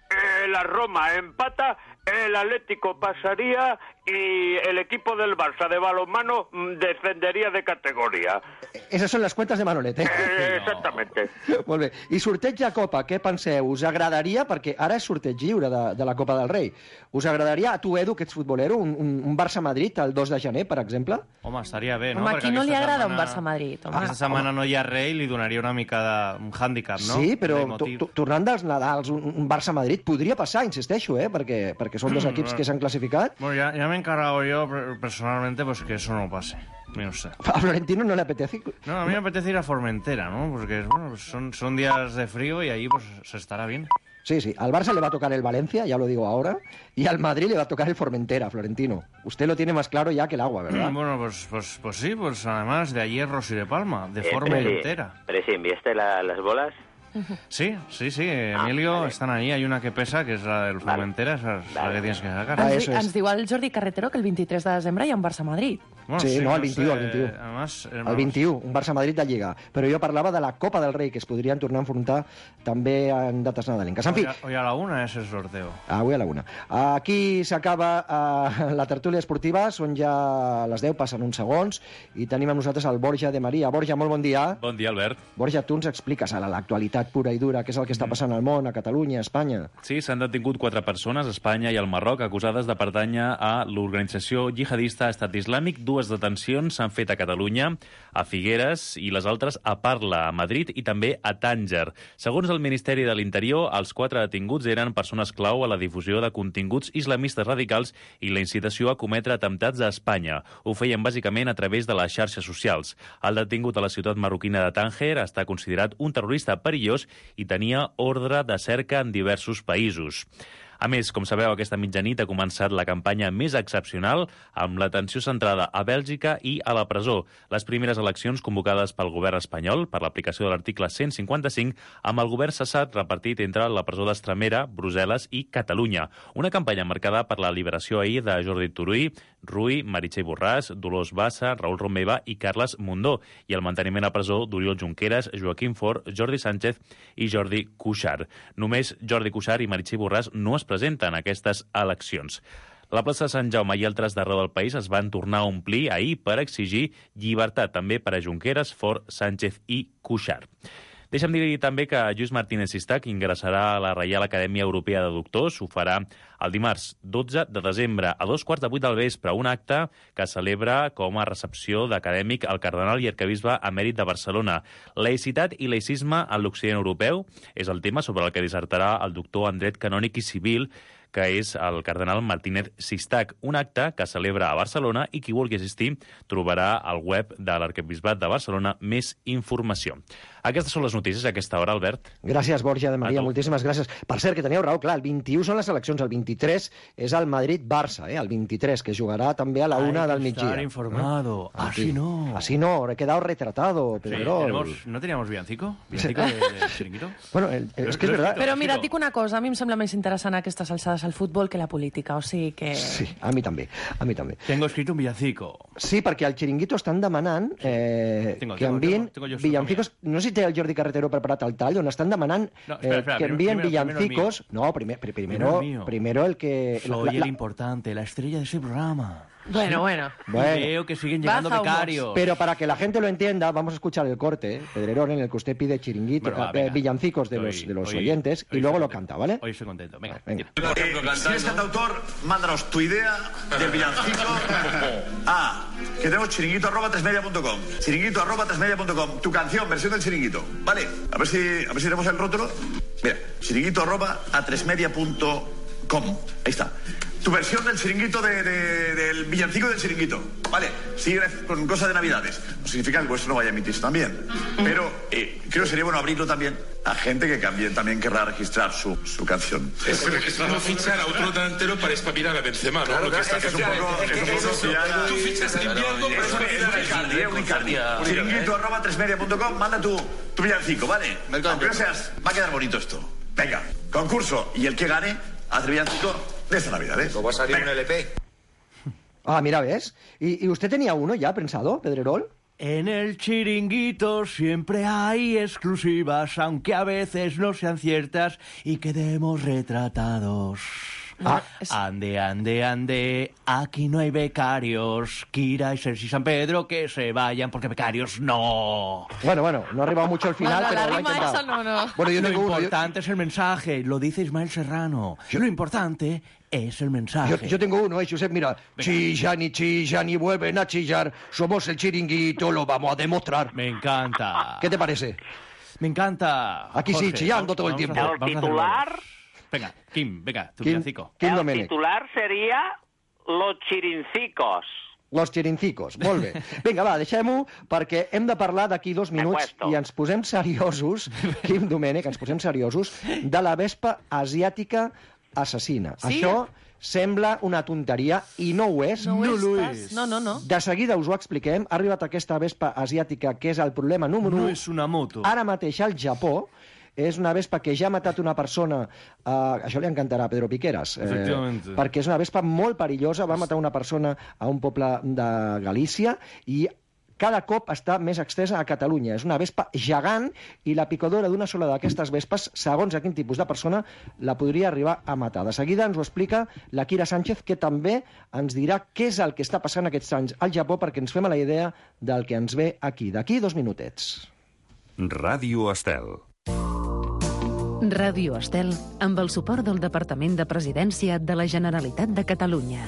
eh, la Roma empata, el Atlético pasaría y el equipo del Barça de balonmano mm, descenderia de categoria. Esas són les cuentas de Manolet, eh? Eh, exactamente. Molt bé. I sorteig de Copa, què penseu? Us agradaria, perquè ara és sorteig lliure de, de la Copa del Rei, us agradaria, a tu, Edu, que ets futbolero, un, un, un Barça-Madrid el dos de gener, per exemple? Home, estaria bé, no? Home, a qui no li agrada setmana... un Barça-Madrid? Home. Aquesta setmana no hi ha rei, li donaria una mica de... un hàndicap, no? Sí, però to, to, tornant dels Nadals, un, un Barça-Madrid podria passar, insisteixo, eh? Perquè, perquè són dos equips que s'han classificat. Bueno, ya, ya me he encargado yo personalmente pues que eso no pase. No sé. ¿A Florentino no le apetece? No, a mí me apetece ir a Formentera, ¿no? Porque bueno, pues son, son días de frío y ahí pues se estará bien. Sí, sí. Al Barça le va a tocar el Valencia, ya lo digo ahora, y al Madrid le va a tocar el Formentera, Florentino. Usted lo tiene más claro ya que el agua, ¿verdad? Bueno, pues, pues, pues sí, pues además de ayer Rosy de Palma, de Eh, Formentera. Pero sí, ¿enviaste la- las bolas? Sí, sí, sí, Emilio, Ah, vale. están ahí. Hay una que pesa, que es la del Formentera, esa es la que tienes que sacar. Ens, di ens diu el Jordi Carretero que el vint-i-tres de desembre hi ha un Barça-Madrid. Bueno, sí, sí, no, el no vint-i-u, sé, el vint-i-u. además, eh, El vint-i-u, un Barça-Madrid de Lliga. Però jo parlava de la Copa del Rei, que es podrien tornar a enfrontar també en dates nadalenques. En fi, Hoy a, hoy a la una es el sorteo. avui a la una. Aquí s'acaba uh, la tertúlia esportiva, són ja les deu, passen uns segons, i tenim amb nosaltres el Borja de Maria. Borja, molt bon dia. Bon dia, Albert. Borja, tu ens expliques ara l'actualitat pura i dura, què és el que està passant al món, a Catalunya, a Espanya. Sí, s'han detingut quatre persones a Espanya i al Marroc acusades de pertànyer a l'organització jihadista Estat Islàmic. Dues detencions s'han fet a Catalunya, a Figueres, i les altres a Parla, a Madrid i també a Tànger. Segons el Ministeri de l'Interior, els quatre detinguts eren persones clau a la difusió de continguts islamistes radicals i la incitació a cometre atemptats a Espanya. Ho feien bàsicament a través de les xarxes socials. El detingut a la ciutat marroquina de Tànger està considerat un terrorista perillós i tenia ordre de cerca en diversos països. A més, com sabeu, aquesta mitjanit ha començat la campanya més excepcional amb l'atenció centrada a Bèlgica i a la presó. Les primeres eleccions convocades pel govern espanyol per l'aplicació de l'article cent cinquanta-cinc amb el govern cessat repartit entre la presó d'Estremera, Brussel·les i Catalunya. Una campanya marcada per la liberació ahir de Jordi Turull, Rui, Meritxell Borràs, Dolors Bassa, Raül Romeva i Carles Mundó, i el manteniment a presó d'Oriol Junqueras, Joaquim Forn, Jordi Sánchez i Jordi Cuixart. Només Jordi Cuixart i Meritxell Borràs no es presenten a aquestes eleccions. La plaça de Sant Jaume i altres d'arreu del país es van tornar a omplir ahir per exigir llibertat també per a Junqueras, Forn, Sánchez i Cuixart. Deixa'm dir també que Lluís Martínez Sistac ingressarà a la Reial Acadèmia Europea de Doctors. Ho farà el dimarts dotze de desembre a dos quarts de vuit del vespre, un acte que celebra com a recepció d'acadèmic el cardenal i arquebisbe emèrit de Barcelona. Laïcitat i laïcisme en l'Occident europeu és el tema sobre el que dissertarà el doctor en dret canònic i civil, que és el cardenal Martínez Sistac. Un acte que celebra a Barcelona i qui vulgui assistir trobarà al web de l'Arquebisbat de Barcelona més informació. Aquestes són les notícies a aquesta hora, Albert. Gràcies, Borja de Maria, moltíssimes gràcies. Per cert, que teníeu raó, clar, el vint-i-u són les eleccions, el vint-i-tres és el Madrid-Barça, eh? el vint-i-tres, que jugarà també a la una del migdia. Estar informado. Ah, Así sí. no. Así no, he quedado retratado, Sí, Pedrerol. tenemos- ¿No teníamos villancico? ¿Villancico de, de chiringuito? Bueno, el, el, és que és verdad. Però mira, et dic una cosa, a mi em sembla més interessant a aquestes alçades el futbol que la política, o sigui que... Sí, a mi també, a mi també. Tengo escrito un villancico. Sí, perquè al Chiringuito estan demanant eh, Tengo, que tengo, envien tengo, tengo yo su villancicos... No sé si té el Jordi Carretero preparat el tall, on estan demanant No, espera, eh, espera, que primero- envien primero- primero el villancicos... No, primer, pri- primero, Primero el mío. primero el que... Soy la- la- el importante, la estrella de ese programa. Bueno, bueno. Bueno. Y veo que siguen llegando Baja humos. becarios. Pero para que la gente lo entienda, vamos a escuchar el corte, eh, Pedrerol, en el que usted pide chiringuito, Bueno, va, eh, venga. villancicos de Hoy- los, de los hoy- oyentes, hoy y luego estoy lo contento. canta, ¿vale? Hoy estoy contento. Venga. Venga. Eh, si eres cantautor, mándanos tu idea del villancico a que tenemos chiringuito arroba tresmedia punto com. Chiringuito arroba tresmedia punto com. Tu canción, versión del chiringuito. ¿Vale? A ver si, a ver si tenemos el rótulo. Mira, chiringuito arroba a tresmedia punto com. Ahí está. Tu versión del chiringuito de, de- del villancico del chiringuito. Vale, sigue con cosas de Navidades. No significa que el vuestro no vaya a emitirse también. Pero eh, creo que sería bueno abrirlo también a gente que también, también querrá registrar su, su canción. Es como fichar a otro delantero para espabilar a Benzema, ¿no? Claro, Lo que claro, está es un poco- es un poco eso. fiar a- Tú fichas en invierno para espabilar a Icardi, eh, un Icardi. Icardi. Chiringuito arroba tresmedia punto com, manda tu, tu villancico, ¿vale? Aunque no seas, va a quedar bonito esto. Venga, concurso. Y el que gane, hace villancico de esta Navidad, ¿eh? Va a salir un L P. Ah, mira, ¿ves? ¿Y, y usted tenía uno ya pensado, Pedrerol? En el chiringuito siempre hay exclusivas, aunque a veces no sean ciertas y quedemos retratados. Ah, ande, ande, ande, aquí no hay becarios. Kira y Sergi San Pedro que se vayan porque becarios no. Bueno, bueno, no ha arribado mucho al final, No, no, pero la lo ha rima intentado. esa no, no. Bueno, yo Lo tengo uno, yo- importante es el mensaje, lo dice Ismael Serrano. Lo importante es el mensaje. Yo, yo tengo uno, eh, Josep, mira. Chillan y chillan y vuelven a chillar. Somos el chiringuito, lo vamos a demostrar. Me encanta. ¿Qué te parece? Me encanta. Aquí sí, Jorge, chillando vamos- todo el vamos a tiempo. hacer- El vamos a hacer titular, bromas. Venga, Kim, venga, tu Kim, villancico. Kim el Domènech. titular sería Los chirincicos. Los chirincicos, molt bé. Vinga, va, deixem-ho, perquè hem de parlar d'aquí dos minuts i ens posem seriosos, Quim Domènech, ens posem seriosos, de la vespa asiàtica assassina. Sí? Això sembla una tonteria i no ho és. No ho és, pas. No, no, no. De seguida us ho expliquem. Ha arribat aquesta vespa asiàtica, que és el problema número No u. és una moto. Ara mateix al Japó. És una vespa que ja ha matat una persona... Eh, això li encantarà a Pedro Piqueras. Eh, Efectivament. perquè és una vespa molt perillosa. Va matar una persona a un poble de Galícia i cada cop està més extesa a Catalunya. És una vespa gegant i la picadora d'una sola d'aquestes vespes, segons a quin tipus de persona, la podria arribar a matar. De seguida ens ho explica la Kira Sánchez, que també ens dirà què és el que està passant aquests anys al Japó perquè ens fem a la idea del que ens ve aquí. D'aquí dos minutets. Ràdio Estel. Ràdio Estel, amb el suport del Departament de Presidència de la Generalitat de Catalunya.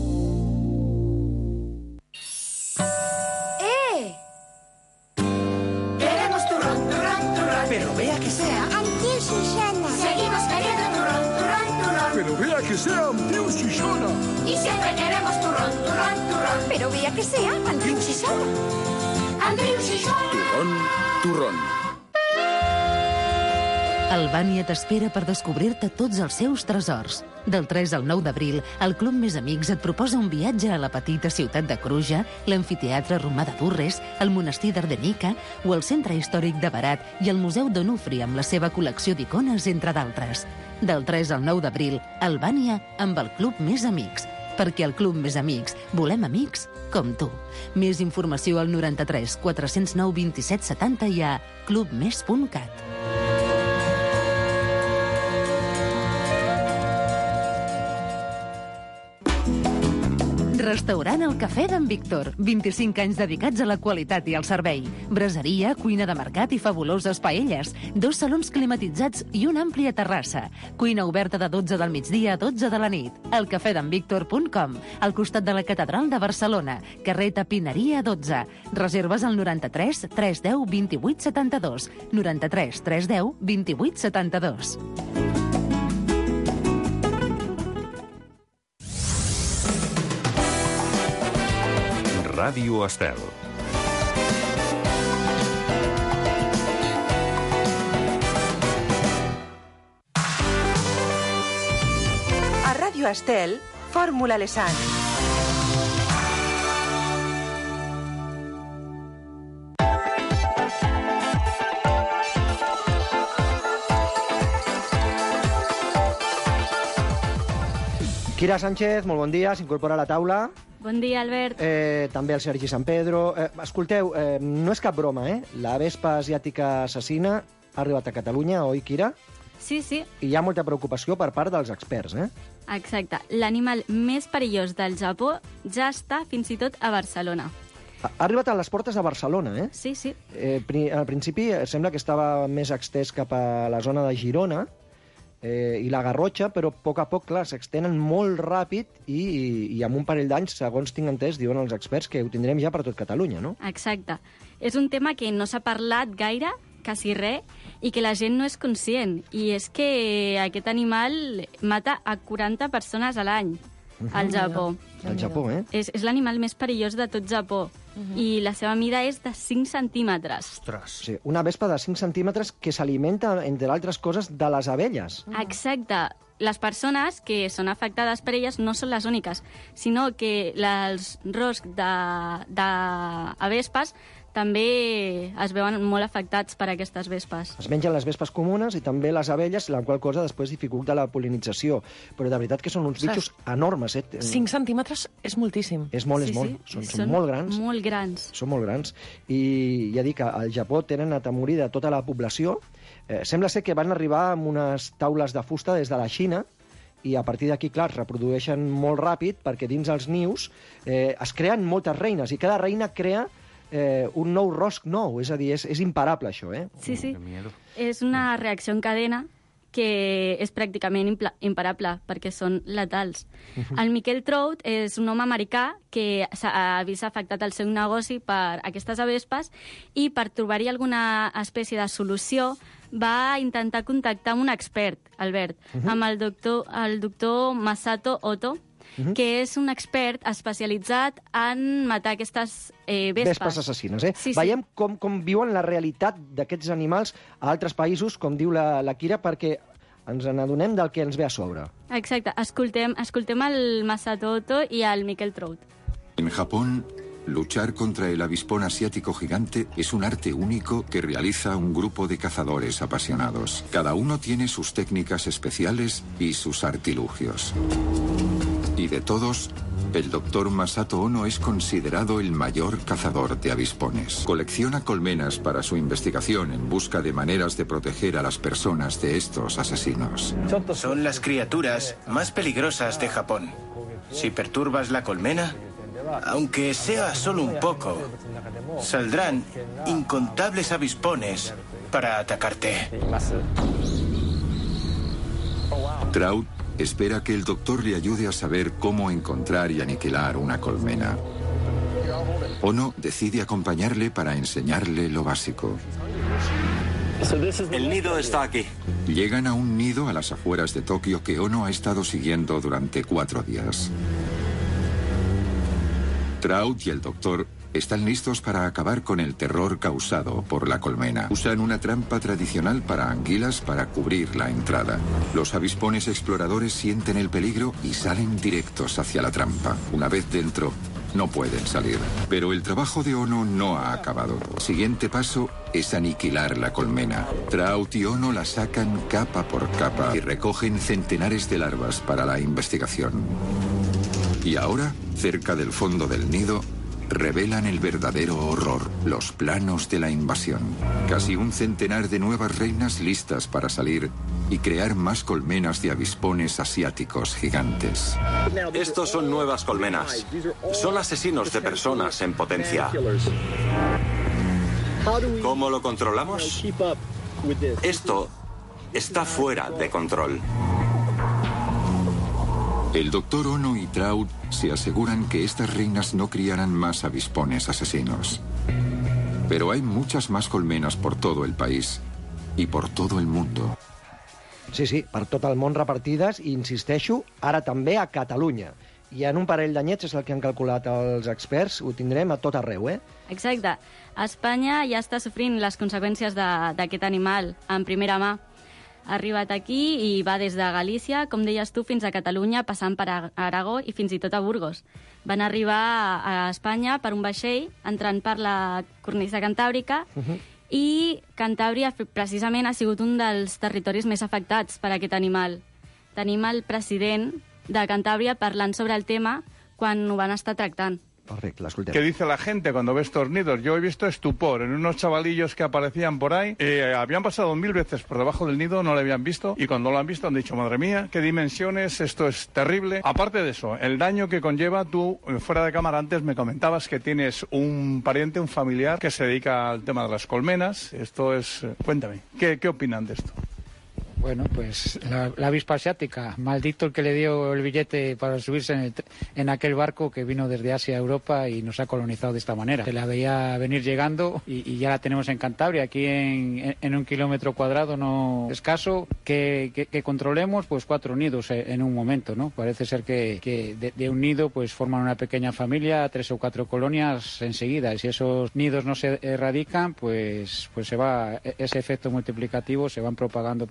¡Eh! Queremos turrón, turrón, turrón. Pero vea que sea. Antía Susana. Seguimos queriendo turrón, turrón, turrón. Pero vea que sea Anteu Xixona. Y siempre queremos turrón, turrón, turrón. Pero vea que sea Andreu Xixona. Andreu Xixona. Turrón, turrón. Albània t'espera per descobrir-te tots els seus tresors. Del tres al nou d'abril, el Club Més Amics et proposa un viatge a la petita ciutat de Cruja, l'amfiteatre romà de Durres, el monestir d'Ardenica o el centre històric de Barat i el Museu d'Onufri amb la seva col·lecció d'icones, entre d'altres. Del tres al nou d'abril, Albània amb el Club Més Amics. Perquè al Club Més Amics volem amics com tu. Més informació al noranta-tres quatre-cents nou vint-i-set setanta i a clubmes punt cat. Restaurant El Cafè d'en Víctor. vint-i-cinc anys dedicats a la qualitat i al servei. Braseria, cuina de mercat i fabuloses paelles. Dos salons climatitzats i una àmplia terrassa. Cuina oberta de dotze del migdia a dotze de la nit. el cafè d'en víctor punt com. Al costat de la Catedral de Barcelona. Carrer Tapineria dotze. Reserves al noranta-tres tres deu vint-i-vuit setanta-dos. noranta-tres tres deu vint-i-vuit setanta-dos. Ràdio Estel. A Ràdio Estel, Fórmula Lesan. Kira Sánchez, molt bon dia, s'incorpora a la taula. Bon dia, Albert. Eh, també el Sergi San Pedro. Eh, escolteu, eh, no és cap broma, eh? La vespa asiàtica assassina ha arribat a Catalunya, oi, Kira? Sí, sí, I hi ha molta preocupació per part dels experts, eh? exacte. L'animal més perillós del Japó ja està fins i tot a Barcelona. Ha ha arribat a les portes de Barcelona, eh? Sí, sí. eh pri al principi eh, sembla que estava més extès cap a la zona de Girona eh, i la Garrotxa, però a poc a poc, clar, s'extenen molt ràpid i, i, i amb un parell d'anys, segons tinc entès, diuen els experts que ho tindrem ja per tot Catalunya, no? Exacte. És un tema que no s'ha parlat gaire, quasi res, i que la gent no és conscient. I és que aquest animal mata a quaranta persones a l'any al Japó. Al Japó, eh? És, és l'animal més perillós de tot Japó. I la seva mida és de cinc centímetres. Sí, una vespa de cinc centímetres que s'alimenta, entre altres coses, de les abelles. Exacte. Les persones que són afectades per elles no són les úniques, sinó que els roscs de, de avespes també es veuen molt afectats per aquestes vespes. Es mengen les vespes comunes i també les abelles, la qual cosa després dificulta la polinització. Però de veritat que són uns bitxos enormes. Eh? cinc centímetres és moltíssim. És molt, és Sí, molt. sí. Són, són Són molt grans. Molt grans. Són molt grans. I ja dic, al Japó tenen atemorida tota la població. Eh, sembla ser que van arribar amb unes taules de fusta des de la Xina i a partir d'aquí, clar, es reprodueixen molt ràpid perquè dins els nius eh, es creen moltes reines i cada reina crea eh, un nou rosc nou. És a dir, és, és imparable, això, eh? Sí, sí. És una reacció en cadena que és pràcticament impla- imparable, perquè són letals. Mhm. El Miquel Trout és un home americà que s'ha vist afectat el seu negoci per aquestes avespes i per trobar-hi alguna espècie de solució va intentar contactar amb un expert, Albert, Mhm. amb el doctor, el doctor Masato Oto, Mhm. que és un expert especialitzat en matar aquestes eh, vespes. Vespes assassines, eh? Sí, sí. Veiem com, com viuen la realitat d'aquests animals a altres països, com diu la, la Kira, perquè ens n'adonem del que ens ve a sobre. Exacte. Escoltem, escoltem el Masato Oto i el Miquel Trout. En Japón, luchar contra el avispón asiático gigante es un arte único que realiza un grupo de cazadores apasionados. Cada uno tiene sus técnicas especiales y sus artilugios. Y de todos, el doctor Masato Ono es considerado el mayor cazador de avispones. Colecciona colmenas para su investigación en busca de maneras de proteger a las personas de estos asesinos. Son las criaturas más peligrosas de Japón. Si perturbas la colmena, aunque sea solo un poco, saldrán incontables avispones para atacarte. Trout espera que el doctor le ayude a saber cómo encontrar y aniquilar una colmena. Ono decide acompañarle para enseñarle lo básico. El nido está aquí. Llegan a un nido a las afueras de Tokio que Ono ha estado siguiendo durante cuatro días. Trout y el doctor están listos para acabar con el terror causado por la colmena. Usan una trampa tradicional para anguilas para cubrir la entrada. Los avispones exploradores sienten el peligro y salen directos hacia la trampa. Una vez dentro, no pueden salir. Pero el trabajo de Ono no ha acabado. Siguiente paso es aniquilar la colmena. Trout y Ono la sacan capa por capa y recogen centenares de larvas para la investigación. Y ahora, cerca del fondo del nido, revelan el verdadero horror, los planos de la invasión. Casi un centenar de nuevas reinas listas para salir y crear más colmenas de avispones asiáticos gigantes. Estos son nuevas colmenas. Son asesinos de personas en potencia. ¿Cómo lo controlamos? Esto está fuera de control. El doctor Ono y Trout se aseguran que estas reinas no criarán más avispones asesinos. Pero hay muchas más colmenas por todo el país y por todo el mundo. Sí, sí, per tot el món repartides, i insisteixo, ara també a Catalunya. I en un parell d'anyets, és el que han calculat els experts, ho tindrem a tot arreu, eh? Exacte. Espanya ja està sofrint les conseqüències de- d'aquest animal en primera mà. Ha arribat aquí i va des de Galícia, com deies tu, fins a Catalunya, passant per Ar- Aragó i fins i tot a Burgos. Van arribar a Espanya per un vaixell, entrant per la cornisa cantàbrica, i Cantàbria f- precisament ha sigut un dels territoris més afectats per aquest animal. Tenim el president de Cantàbria parlant sobre el tema quan ho van estar tractant. Perfecte, l'escoltem. ¿Qué dice la gente cuando ve estos nidos? Yo he visto estupor en unos chavalillos que aparecían por ahí. Eh, habían pasado mil veces por debajo del nido, no lo habían visto. Y cuando lo han visto han dicho, madre mía, qué dimensiones, esto es terrible. Aparte de eso, el daño que conlleva, tú eh, fuera de cámara antes me comentabas que tienes un pariente, un familiar que se dedica al tema de las colmenas. Esto es... eh, Cuéntame, ¿qué, qué opinan de esto? Bueno, pues la, la avispa asiática. Maldito el que le dio el billete para subirse en, el, en aquel barco que vino desde Asia a Europa y nos ha colonizado de esta manera. Se la veía venir llegando y, y ya la tenemos en Cantabria, aquí en, en, en un kilómetro cuadrado no escaso, que, que, que controlemos pues cuatro nidos en un momento, ¿no? Parece ser que, que de, de un nido pues forman una pequeña familia, tres o cuatro colonias enseguida. Y si esos nidos no se erradican, pues, pues se va, ese efecto multiplicativo se van propagando, propagando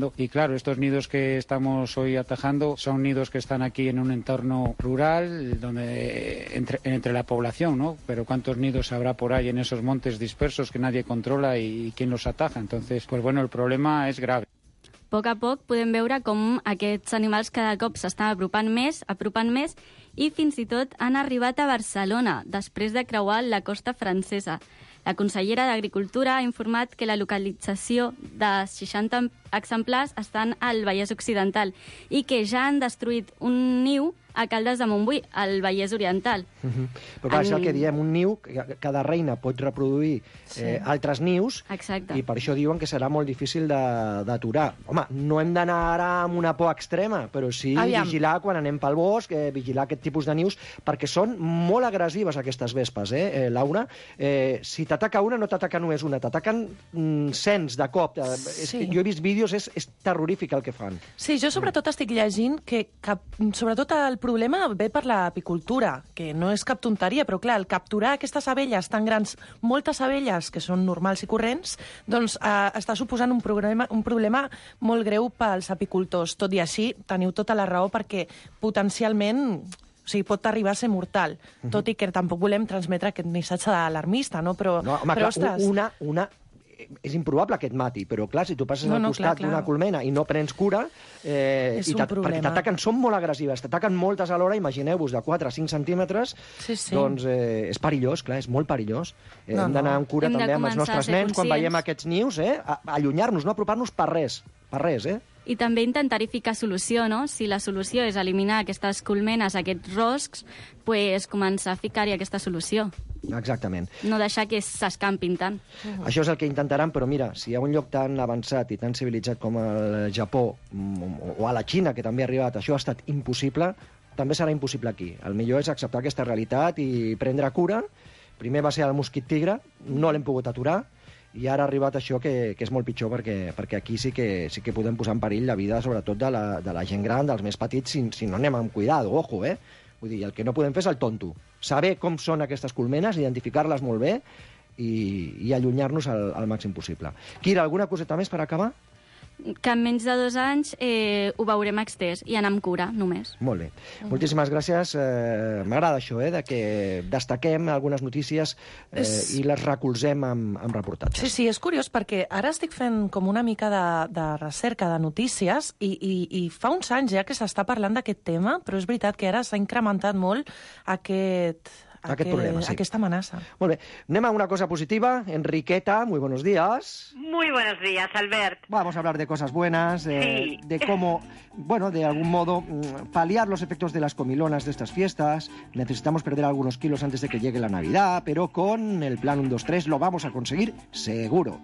atajando. Y claro, estos nidos que estamos hoy atajando son nidos que están aquí en un entorno rural, donde entre, entre la población, ¿no? Pero ¿cuántos nidos habrá por ahí en esos montes dispersos que nadie controla y, y quién los ataja? Entonces, pues bueno, el problema es grave. A poc a poc podem veure com aquests animals cada cop s'estan apropant més, apropant més, i fins i tot han arribat a Barcelona, després de creuar la costa francesa. La consellera d'Agricultura ha informat que la localització de seixanta exemplars estan al Vallès Occidental i que ja han destruït un niu a Caldes de Montbui, al Vallès Oriental. Uh-huh. Però clar, en... és el que diem, un niu, cada reina pot reproduir sí. eh, altres nius. Exacte. I per això diuen que serà molt difícil d'aturar. Home, no hem d'anar ara amb una por extrema, però sí Aviam. vigilar quan anem pel bosc, eh, vigilar aquest tipus de nius, perquè són molt agressives aquestes vespes, eh, eh Laura? Eh, si t'ataca una, no t'ataca només una, t'ataquen mm, cents de cop. Eh, sí. és que jo he vist vídeos, és, és terrorífic el que fan. Sí, jo sobretot estic llegint que, que sobretot el problema ve per l'apicultura, que no és cap tonteria, però clar, el capturar aquestes abelles tan grans, moltes abelles que són normals i corrents, doncs eh, està suposant un problema, un problema molt greu pels apicultors. Tot i així, teniu tota la raó perquè potencialment... O sigui, pot arribar a ser mortal, uh-huh. tot i que tampoc volem transmetre aquest missatge alarmista, no? Però, no, home, però clar, una, una... és improbable que et mati, però clar, si tu passes no, al no, costat d'una colmena i no prens cura, eh, i perquè t'ataquen, són molt agressives, t'ataquen moltes alhora, imagineu-vos, de quatre a cinc centímetres, sí, sí. doncs eh, és perillós, clar, és molt perillós. Eh, no, hem d'anar amb cura hem també amb els nostres nens, quan veiem aquests nius, eh, a, a allunyar-nos, no apropar-nos per res, per res, eh? I també intentar-hi ficar solució, no? Si la solució és eliminar aquestes colmenes, aquests roscs, pues començar a ficar-hi aquesta solució. Exactament. No deixar que s'escampin tant. Uh-huh. Això és el que intentaran, però mira, si hi ha un lloc tan avançat i tan civilitzat com el Japó o a la Xina, que també ha arribat, això ha estat impossible, també serà impossible aquí. El millor és acceptar aquesta realitat i prendre cura. Primer va ser el mosquit tigre, no l'hem pogut aturar, i ara ha arribat això que, que és molt pitjor perquè, perquè aquí sí que, sí que podem posar en perill la vida sobretot de la, de la gent gran, dels més petits, si, si no anem amb cuidado, ojo, eh? Vull dir, el que no podem fer és el tonto. Saber com són aquestes colmenes, identificar-les molt bé i, i allunyar-nos al, al màxim possible. Kira, alguna coseta més per acabar? Que en menys de dos anys eh, ho veurem extès i anar amb cura, només. Molt bé. Uh-huh. Moltíssimes gràcies. Eh, M'agrada això, eh, de que destaquem algunes notícies eh, és... i les recolzem amb, amb reportatges. Sí, sí, és curiós perquè ara estic fent com una mica de, de recerca de notícies i, i, i fa uns anys ja que s'està parlant d'aquest tema, però és veritat que ara s'ha incrementat molt aquest... Aquest problema, sí. Aquesta amenaça. Molt bé. Anem a una cosa positiva. Enriqueta, muy buenos días. Muy buenos días, Albert. Vamos a hablar de cosas buenas, eh, sí. de cómo, bueno, de algún modo, paliar los efectos de las comilonas de estas fiestas. Necesitamos perder algunos kilos antes de que llegue la Navidad, pero con el plan uno dos tres lo vamos a conseguir seguro.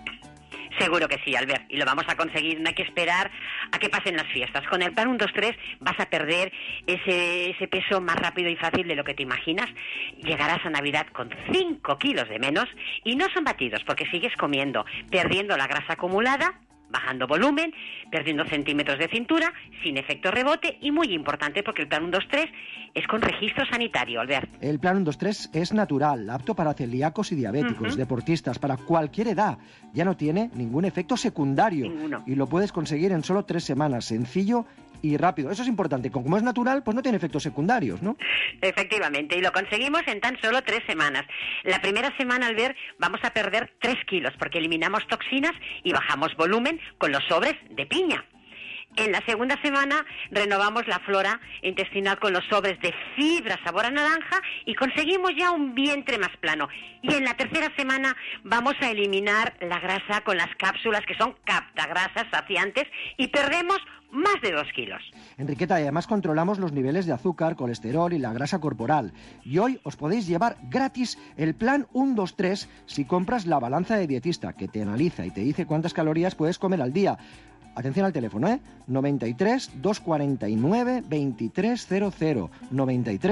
Seguro que sí, Albert, y lo vamos a conseguir. No hay que esperar a que pasen las fiestas. Con el plan uno dos tres vas a perder ese, ese peso más rápido y fácil de lo que te imaginas. Llegarás a Navidad con cinco kilos de menos y no son batidos porque sigues comiendo, perdiendo la grasa acumulada, bajando volumen, perdiendo centímetros de cintura, sin efecto rebote y muy importante porque el plan uno dos tres es con registro sanitario, Albert. El plan uno dos tres es natural, apto para celíacos y diabéticos, uh-huh. deportistas, para cualquier edad. Ya no tiene ningún efecto secundario. Ninguno. Y lo puedes conseguir en solo tres semanas, sencillo y rápido. Eso es importante. Como es natural, pues no tiene efectos secundarios, ¿no? Efectivamente, y lo conseguimos en tan solo tres semanas. La primera semana, Albert, vamos a perder tres kilos porque eliminamos toxinas y bajamos volumen con los sobres de piña. En la segunda semana renovamos la flora intestinal con los sobres de fibra sabor a naranja y conseguimos ya un vientre más plano. Y en la tercera semana vamos a eliminar la grasa con las cápsulas que son captagrasas saciantes y perdemos más de dos kilos. Enriqueta, y además controlamos los niveles de azúcar, colesterol y la grasa corporal. Y hoy os podéis llevar gratis el plan uno dos tres si compras la balanza de dietista, que te analiza y te dice cuántas calorías puedes comer al día. Atención al teléfono, ¿eh? noventa y tres, doscientos cuarenta y nueve, veintitrés cero cero. noventa y tres,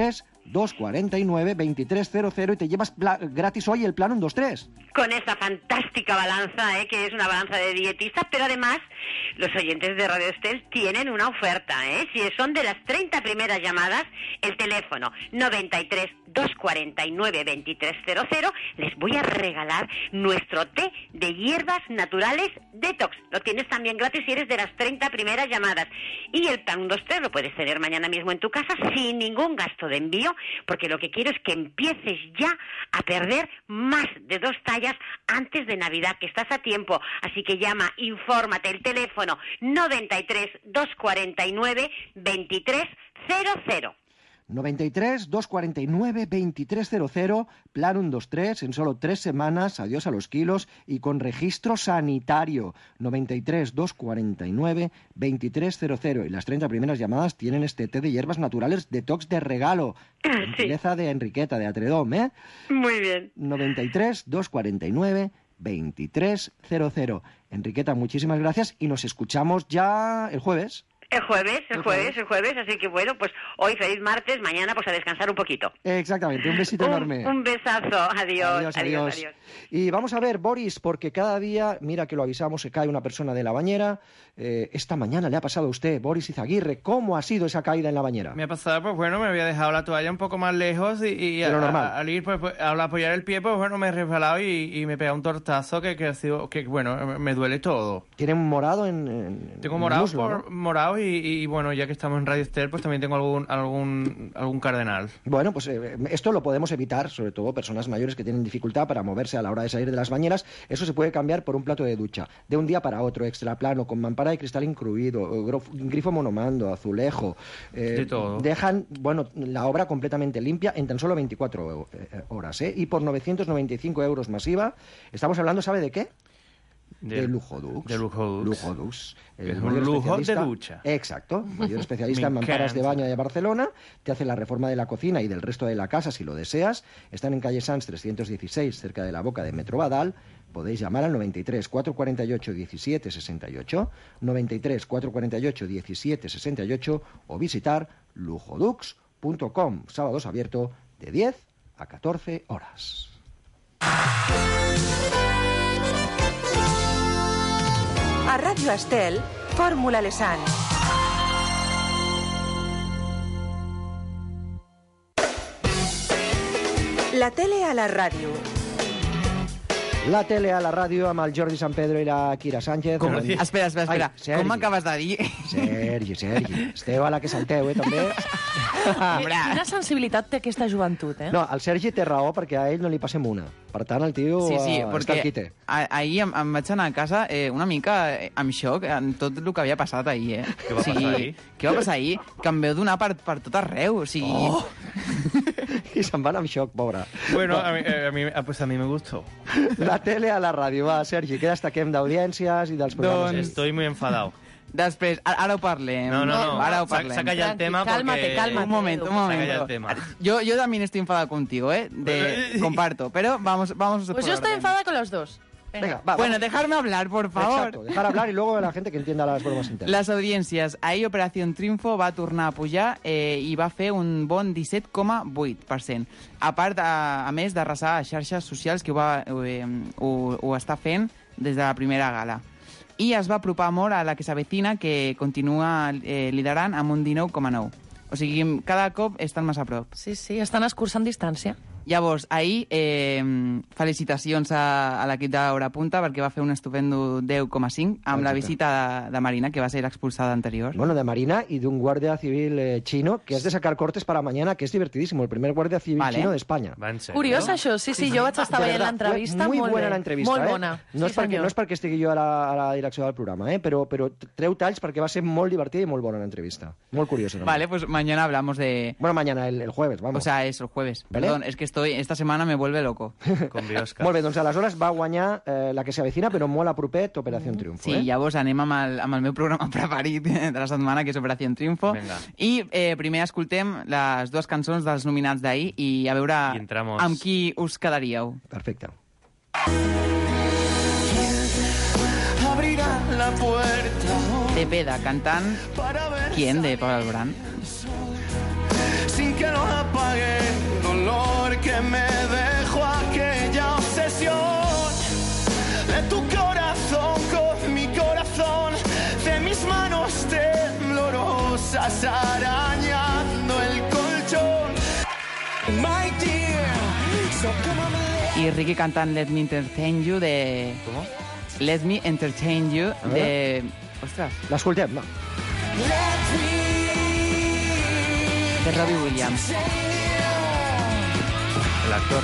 dos cuarenta y nueve, veintitrés cero cero y te llevas pla- gratis hoy el plan uno dos tres. Con esa fantástica balanza, ¿eh? Que es una balanza de dietistas, pero además los oyentes de Radio Estel tienen una oferta, ¿eh? Si son de las treinta primeras llamadas, el teléfono noventa y tres, dos cuarenta y nueve, veintitrés cero cero, les voy a regalar nuestro té de hierbas naturales Detox. Lo tienes también gratis si eres de las treinta primeras llamadas. Y el plan uno dos tres lo puedes tener mañana mismo en tu casa sin ningún gasto de envío, porque lo que quiero es que empieces ya a perder más de dos tallas antes de Navidad, que estás a tiempo. Así que llama, infórmate, el teléfono noventa y tres, dos cuarenta y nueve, veintitrés cero cero. noventa y tres, dos cuarenta y nueve, veintitrés cero cero, plan uno dos tres, en solo tres semanas, adiós a los kilos y con registro sanitario. noventa y tres, dos cuarenta y nueve, veintitrés cero cero. Y las treinta primeras llamadas tienen este té de hierbas naturales Detox de regalo. Gentileza de Enriqueta, de Atredom, ¿eh? Muy bien. noventa y tres, dos cuarenta y nueve, veintitrés cero cero. Enriqueta, muchísimas gracias y nos escuchamos ya el jueves. El jueves, el jueves, el jueves, así que bueno, pues hoy feliz martes, mañana pues a descansar un poquito. Exactamente, un besito un, enorme. Un besazo, adiós, adiós, adiós, adiós, adiós. Y vamos a ver, Boris, porque cada día, mira que lo avisamos, se cae una persona de la bañera. Eh, esta mañana le ha pasado a usted, Boris Izaguirre. ¿Cómo ha sido esa caída en la bañera? Me ha pasado, pues bueno, me había dejado la toalla un poco más lejos y, y Pero a- normal. a- al ir, pues, pues, al apoyar el pie, pues bueno, me he resbalado y, y me he pegado un tortazo que, que ha sido, que bueno, me duele todo. ¿Tiene un morado en, en Tengo en el morado, muslo, por, morado y, y bueno, ya que estamos en Radio Estel, pues también tengo algún algún algún cardenal. Bueno, pues eh, esto lo podemos evitar, sobre todo personas mayores que tienen dificultad para moverse a la hora de salir de las bañeras. Eso se puede cambiar por un plato de ducha, de un día para otro, extra plano, con mampara de cristal incluido, grof- grifo monomando, azulejo. eh, De todo. Dejan, bueno, la obra completamente limpia en tan solo veinticuatro eh, horas, ¿eh? Y por novecientos noventa y cinco euros más I V A, estamos hablando, ¿sabe de qué? De, de Lujodux. De Lujodux. Lujodux. El Es un mayor lujo de especialista- ducha. Exacto. Mayor especialista Me en mamparas de encanta. baño de Barcelona. Te hace la reforma de la cocina y del resto de la casa si lo deseas. Están en calle Sans trescientos dieciséis, cerca de la boca de Metro Badal. Podéis llamar al noventa y tres, cuatrocientos cuarenta y ocho, diecisiete sesenta y ocho, noventa y tres, cuatrocientos cuarenta y ocho, diecisiete sesenta y ocho o visitar lujodux punto com. Sábados abierto de diez a catorce horas. A Ràdio Estel, Fórmula Lesan. La tele a la ràdio. La tele a la ràdio amb el Jordi Sant Pedro i la Kira Sánchez. Com... Bon- Espera, espera, espera. Ai, Sergi. Com m'acabes de dir? Sergi, Sergi. Esteu a la que salteu, eh, també. Quina sensibilitat té aquesta joventut, eh? No, el Sergi té raó perquè a ell no li passem una. Per tant, el tio Sí, sí, eh, està perquè al quite. a- ahir em, em vaig anar a casa eh, una mica eh, amb xoc en tot el que havia passat ahir, eh? Què va passar ahir? Què va passar ahir? Que em veu donar per, per tot arreu, o sigui... Oh! I se'n van amb xoc, pobre. Bueno, a mí, eh, a mí, ah, pues a mí me gustó. La tele a la ràdio. Va, Sergi, què destaquem d'audiències i dels programes? Doncs- Estoy muy enfadado. Després, ara, ara ho parlem. No, no, no. Ara ho Sa- parlem. saca ya el tema Cálmate, porque... cálmate. Un momento, un Saca momento. ya el tema. Yo, yo también estoy enfadado contigo, ¿eh? De, comparto, pero vamos, vamos Pues por yo estoy orden. enfadada con los dos. Venga, va, Bueno, vamos. dejarme hablar, por favor. Exacto, dejar hablar y luego la gente que entienda las bromas internas. Les audiències. Ahir Operació Triunfo va tornar a pujar eh, i va fer un bon disset coma vuit per cent. A part, a, a més, d'arrasar a xarxes socials que ho, va, eh, ho, ho està fent des de la primera gala. I es va apropar molt a la que s'avecina, que continua eh, liderant amb un dinou coma nou. O sigui, cada cop estan més a prop. Sí, sí, estan escurçant distància. Llavors, ahir, eh, felicitacions a, a l'equip d'Hora Punta perquè va fer un estupendo deu coma cinc amb la Exacte. visita de, de Marina, que va ser l'expulsada anterior. Bueno, de Marina y de un guardia civil eh, chino que es de sacar cortes para mañana, que es divertidísimo. El primer guardia civil Vale. chino de España. Va en serio? Curiós, això. Sí, sí, jo vaig estar De veient verdad, l'entrevista. fue muy molt buena bé. la entrevista, Molt eh? bona. No, sí, és perquè, senyor. no és perquè estigui jo a la, a la direcció del programa, eh? però, però treu talls perquè va ser molt divertida i molt bona l'entrevista. Molt curiosa. també. Vale, pues mañana hablamos de... Bueno, mañana, el, el jueves, vamos. O sea, eso, el jueves. ¿Vale? Perdón, es que estoy... Esta semana me vuelve loco. Con Biosca. Molt bé, doncs aleshores va guanyar eh, la que s'avecina, però molt a propet, Operació Triunfo. Sí, eh? llavors anem amb el, amb el meu programa preferit de la setmana, que és Operació Triunfo. Venga. I eh, primer escoltem les dues cançons dels nominats d'ahir i a veure I entramos. amb qui us quedaríeu. Perfecte. Abrirá la puerta Cepeda cantant para ver ¿Quién? de Pablo Alborán. sin que no apague el dolor que me dejó aquella obsesión de tu corazón con mi corazón, de mis manos temblorosas arañando el colchón. My dear, so come on. Y Ricky cantant Let Me Entertain You de... ¿Cómo? Let Me Entertain You de... Ostres. L'escoltem, no? De Robbie Williams. El actor.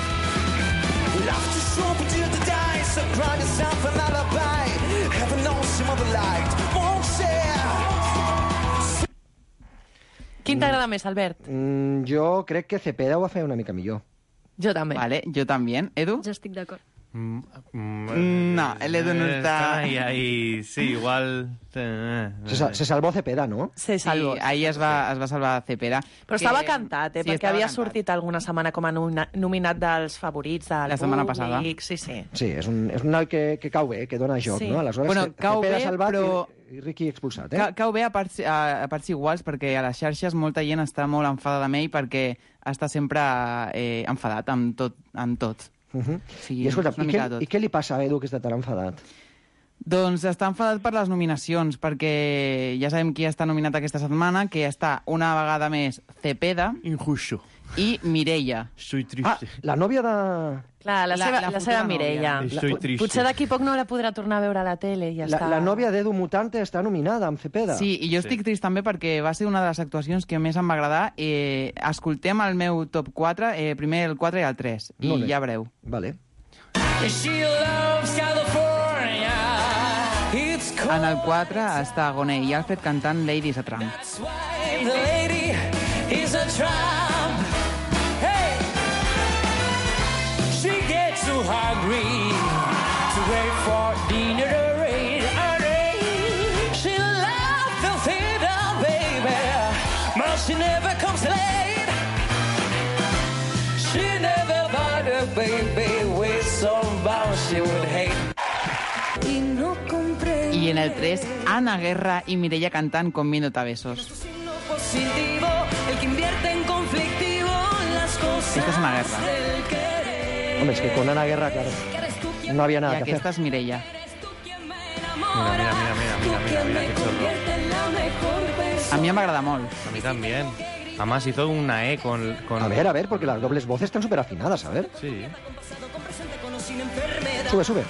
Quin t'agrada més, Albert? Mm, jo crec que Cepeda ho va fer una mica millor. Jo també. Vale, jo també. Edu? Jo estic d'acord. Mm, mm, no, el Edu no está... Ahí, ahí, sí, igual... Eh, Se, sa- se salvó Cepeda, no? Se salvó. Sí, ahí es va, es va salvar Cepeda. Però Que- estava cantat, eh? Sí, perquè estava havia cantat. sortit alguna setmana com a nomina- nominat dels favorits del La setmana públic. passada. Sí, sí. Sí, és un, és un noi que, que cau bé, que dona joc, Sí. no? Aleshores, Bueno, Ce- cau Cepeda bé, salvat però- i, i Ricky expulsat, eh? Ca- Cau bé a parts, a, a parts iguals, perquè a les xarxes molta gent està molt enfadada amb ell perquè està sempre eh, enfadat amb tot. Amb tot. Uh -huh. Sí, I escolta, és una i mica què, de tot. i què li passa a Edu que està tan enfadat? Doncs està enfadat per les nominacions, perquè ja sabem qui està nominat aquesta setmana, que està una vegada més Cepeda Injusto. i Mireia. Estoy triste. Ah, la nòvia de... Clar, la, La- seva, la la, futura seva nòvia. Mireia. Estoy triste. Potser d'aquí poc no la podrà tornar a veure a la tele i ja La, està. la nòvia d'Edu Mutante està nominada amb Cepeda. Sí, i jo estic trist també perquè va ser una de les actuacions que més em va agradar. Eh, escoltem el meu top quatre, eh, primer el quatre i el tres, i Molt bé. ja veureu. Vale. She loves California. It's cold. En el quatre està Goné i Alfred cantant Ladies a Tramp. That's why the lady is a tramp. Hey, she gets so hungry to wait for dinner to rain. She loves the theater, baby, but she never comes late. She never thought a baby with somebody she would hate. Y no comprende. I en el tres, Ana Guerra i Mireia cantant Comiéndote a besos. Positivo, el que invierte en conflictivo las cosas. Esta es una guerra. del querer. Hombre, es que con Ana Guerra, claro, no había nada I que hacer. aquesta és Mireia. Mira, mira, mira, mira, mira, mira, mira qué chorro. A mi em va agradar molt. A mí también. Además hizo una E con... con... A ver, a ver, porque las dobles voces están súper afinadas, a ver. Sí. Sube, sube.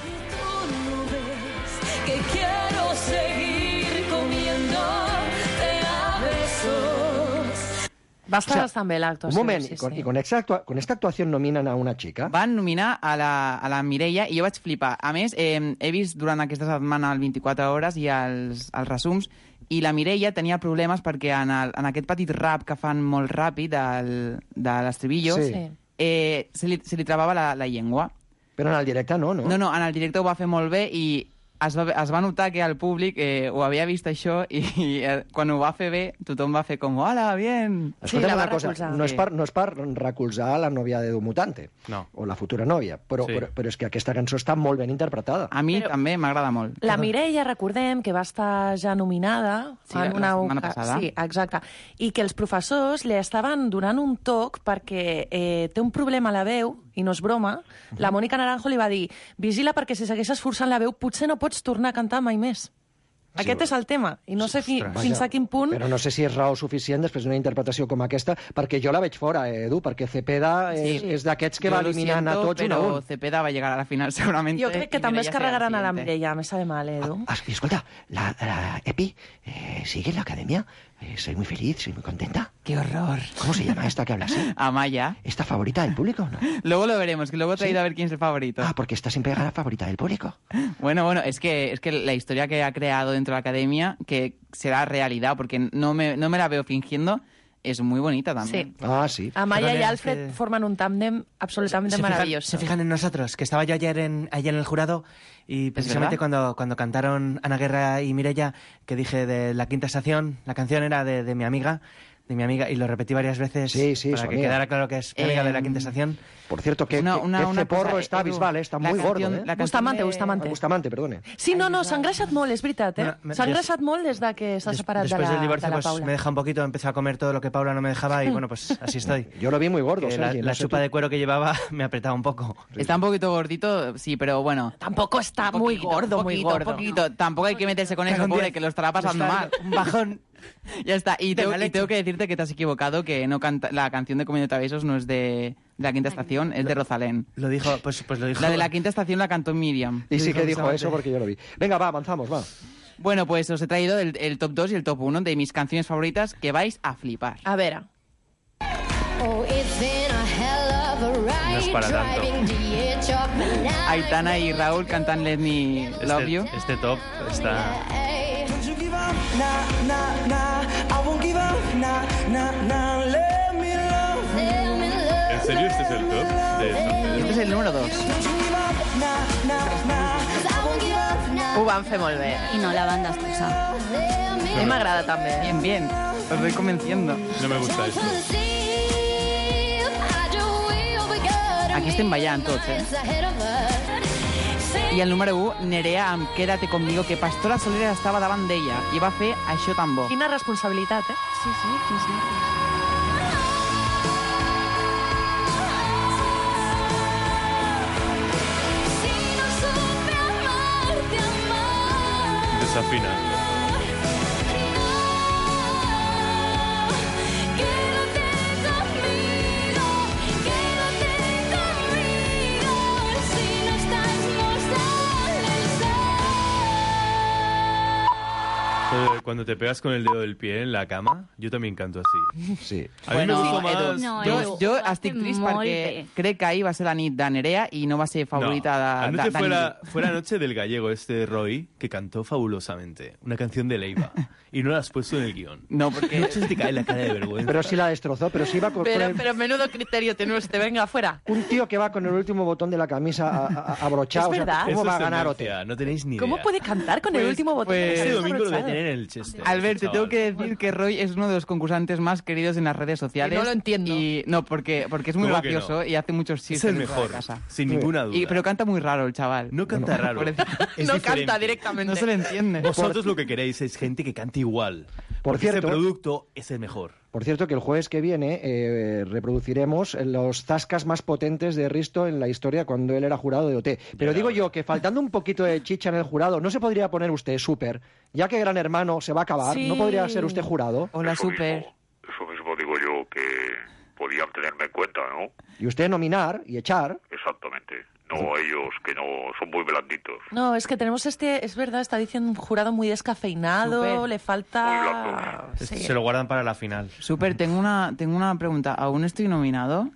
Que quiero seguir comiéndote a besos. Va estar O sea, bastant bé Un l'actuació. moment, sí, y, con, sí. y con, esta actua- con esta actuación nominan a una chica. Van nominar a la, a la Mireia i jo vaig flipar. A més, eh, he vist durant aquesta setmana el vint-i-quatre hores i els, els resums, i la Mireia tenia problemes perquè en, el, en aquest petit rap que fan molt ràpid del, de l'estribillo, Sí. Sí. eh, se, li, se li travava la, la llengua. Però en el directe no, no? No, no, en el directe ho va fer molt bé i es va, es va notar que el públic eh, ho havia vist això i, i eh, quan ho va fer bé tothom va fer com, hola, bien. Escolta'm la va una cosa, recolzar. no és, Sí. per, no és per recolzar la nòvia d'Edu Mutante, No. o la futura nòvia, però, Sí. però, però és que aquesta cançó està molt ben interpretada. A mi Però- també m'agrada molt. La Mireia, recordem, que va estar ja nominada Sí, en la una setmana oca- passada. Sí, exacte. I que els professors li estaven donant un toc perquè eh, té un problema a la veu, i no és broma. La Mònica Naranjo li va dir, vigila perquè si segueixes esforçant la veu potser no pots tornar a cantar mai més. Aquest és el tema, i no sé fi, Ostres. fins a quin punt... Però no sé si és raó suficient després d'una interpretació com aquesta, perquè jo la veig fora, eh, Edu, perquè Cepeda és, Sí. és d'aquests que Yo va lo eliminant a siento, tots un a pero un. Cepeda va a llegar a la final seguramente. Jo crec que y també es Mireia será carregaran a la siguiente. Mireia, me sabe mal, Edu. Ah, y escolta, la, la Epi eh, sigue en la academia. Eh, soy muy feliz, soy muy contenta. ¡Qué horror! ¿Cómo se llama esta que habla así? Amaya. ¿Esta favorita del público o no? Luego lo veremos, que luego he traído ¿Sí? a ver quién es el favorito. Ah, porque esta siempre gana favorita del público. Bueno, bueno, es que, es que la historia que ha creado dentro de la academia, que será realidad, porque no me, no me la veo fingiendo, es muy bonita también. Sí. Ah, sí. Amaya Perdone, y es Alfred que- forman un tándem absolutamente se fijan, maravilloso. se fijan en nosotros, que estaba yo ayer en, ayer en el jurado y precisamente cuando, cuando cantaron Ana Guerra y Mireia, que dije de la quinta estación, la canción era de, de mi amiga, de mi amiga, y lo repetí varias veces Sí, sí, para su que amiga. quedara claro que es mi amiga de la Eh, quinta estación. Por cierto, que, Una- que- una- que una Ceporro cosa, está Edu, bisbal, eh? está la muy canción- gordo, eh? la canción Bustamante, de- Bustamante. Bustamante, perdone. Sí, no, no, s'ha engreixat molt, és veritat, eh? No, me- S'ha des- engreixat molt des de que s'ha Des- separat de después la, del divorcio, de la pues Paula. me deja un poquito, empecé a comer todo lo que Paula no me dejaba y bueno, pues así estoy. Yo lo vi muy gordo, Que la, Sergi, no la sé chupa tú. de cuero que llevaba me apretaba un poco. Está un poquito gordito, sí, pero bueno. Tampoco está muy gordo, un muy poquito, gordo. Un poquito. Tampoco hay que meterse con eso, Pega un pobre, diez. que lo estará pasando Está mal. Un bajón. Ya está. Y De tengo, la y leche. tengo que decirte que te has equivocado, que no canta, la canción de Comiendo Traviesos no es de, de la quinta estación, es de Rosalén. Lo dijo, pues, pues lo dijo. La de la quinta estación la cantó Miriam. Y sí que dijo Bustamante. eso porque yo lo vi. Venga, va, avanzamos, va. Bueno, pues os he traído el, el top dos y el top uno de mis canciones favoritas que vais a flipar. A veure. Oh, it's been a hell of a ride, No es para tanto. driving to the edge of my life. Aitana y Raúl cantan Let Me Love Este, You. este top está... Don't you give up, Nah, nah, nah, I won't give up, nah, nah, nah, let me love you. let me love ¿En serio este es el top de Este es el número dos. Don't you give up, nah, nah, nah, I won't give up now. Ho van fer molt bé. I no la van destrossar. A mi m'agrada també. Bien, bien. Os estoy convenciendo. No me gusta esto. Aquí estem ballant tots, eh? I el número u, Nerea amb Quédate conmigo, que Pastora Soler estava davant d'ella i va fer això tan bo. Quina responsabilitat, eh? Sí, sí, quins nervis. Desafinando. Eh, Cuando te pegas con el dedo del pie en la cama, yo también canto así. Sí. A mí me Bueno, gusta Edu, más... No, jo, Edu, jo ho va estic fer trist molt perquè bé. crec que ahir va ser la nit de Nerea i no va ser favorita de, Anoche de, fue de la, fue la noche del gallego este Roy, que cantó fabulosamente. Una canción de Leiva. Y no la has puesto en el guión. No, porque... Anoche se te cae la cara de vergüenza. Pero sí la destrozó, pero sí va con, con Pero, el- pero menudo criterio tiene usted. Venga, fuera. un tío que va con el último botón de la camisa a- a- a- abrochado. Es o sea, verdad. ¿cómo Eso va a es ganar tendencia, Ote? No tenéis ni idea. ¿Cómo puede cantar con el Pues- último botón? pues- de la Este camisa domingo lo voy a abrochado? tener en el Chester. Albert, te chaval. tengo que decir que Roy es uno de los concursantes más queridos en las redes sociales. Y no lo entiendo. Y no, porque, porque es muy ¿Cómo que gracioso no? y hace muchos chistes Es el dentro mejor, de casa. sin ninguna duda. Y, pero canta muy raro el chaval. No canta raro. Pobrecito. Es No diferente. canta directamente. No se le entiende. Vosotros lo que queréis es gente que cante igual. Por Porque cierto- este producto es el mejor. Por cierto, que el jueves que viene eh, reproduciremos los zascas más potentes de Risto en la historia cuando él era jurado de O T. Pero Ya digo era yo que faltando un poquito de chicha en el jurado, ¿no se podría poner usted súper? Ya que Gran Hermano se va a acabar, Sí. ¿no podría ser usted jurado? Hola, Super. Eso mismo digo yo, que podían tenerme en cuenta, ¿no? Y usted nominar y echar. Exactamente. No ellos, que no son muy blanditos. No, es que tenemos este, es verdad, está diciendo un jurado muy descafeinado, Súper. le falta... Sí. Se lo guardan para la final. Super, tengo una, tengo una pregunta. ¿Aún estoy nominado?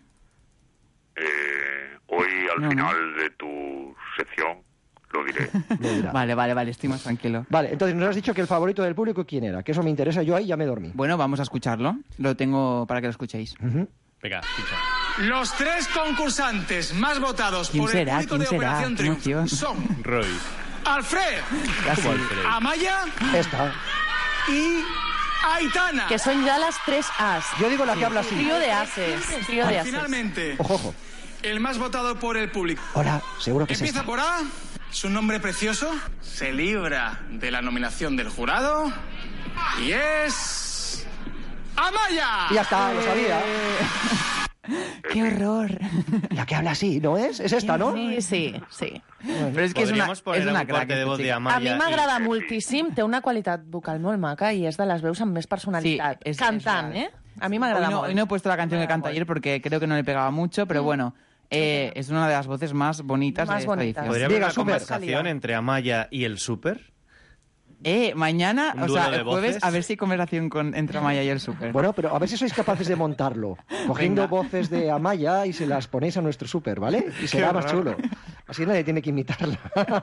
Eh, hoy, al No, final de tu sección, lo diré. Lo dirá. Vale, vale, vale, estoy más tranquilo. Vale, entonces nos has dicho que el favorito del público, ¿quién era? Que eso me interesa, yo ahí ya me dormí. Bueno, vamos a escucharlo. Lo tengo para que lo escuchéis. Ujú. Venga, escucha. Los tres concursantes más votados ¿Quién por será? el público ¿Quién de será? Operación Qué Triunfo emoción. son Roy. Alfred, Casi. ¿Cómo Alfred? Amaya Esta. y Aitana. Que son ya las tres as. Yo digo la que habla así. Trío de ases. Trío de ases. Finalmente, Ojo, ojo. el más votado por el público. Hola, seguro que es Empieza esta. por A, su nombre precioso, se libra de la nominación del jurado y es... ¡Amaya! Y ya está, lo sabía. ¡Qué horror! La que habla así, ¿no es? Es esta, ¿no? Sí, sí, sí. Pero es que es una, Podríamos poner és una algun crack. corte de aquesta voz de xica. Amaya. A mi i- m'agrada moltíssim, té una qualitat vocal molt maca i és de les veus amb més personalitat. Sí, és- Cantant, és eh? A mi m'agrada Hoy no, molt. hoy no he puesto la canción que canta ayer porque creo que no le pegaba mucho, pero bueno, eh, es una de las voces más bonitas Más de esta bonitas. edición. ¿Podría haber Diga, una Super. conversación entre Amaya y el Super? Eh, mañana, ¿Un o duelo sea, de el jueves, voces? a ver si hay conversación con, entre Amaya y el Super. Bueno, pero a ver si sois capaces de montarlo. Cogiendo Venga. voces de Amaya y se las ponéis a nuestro súper, ¿vale? Y será más chulo. Así nadie tiene que imitarla.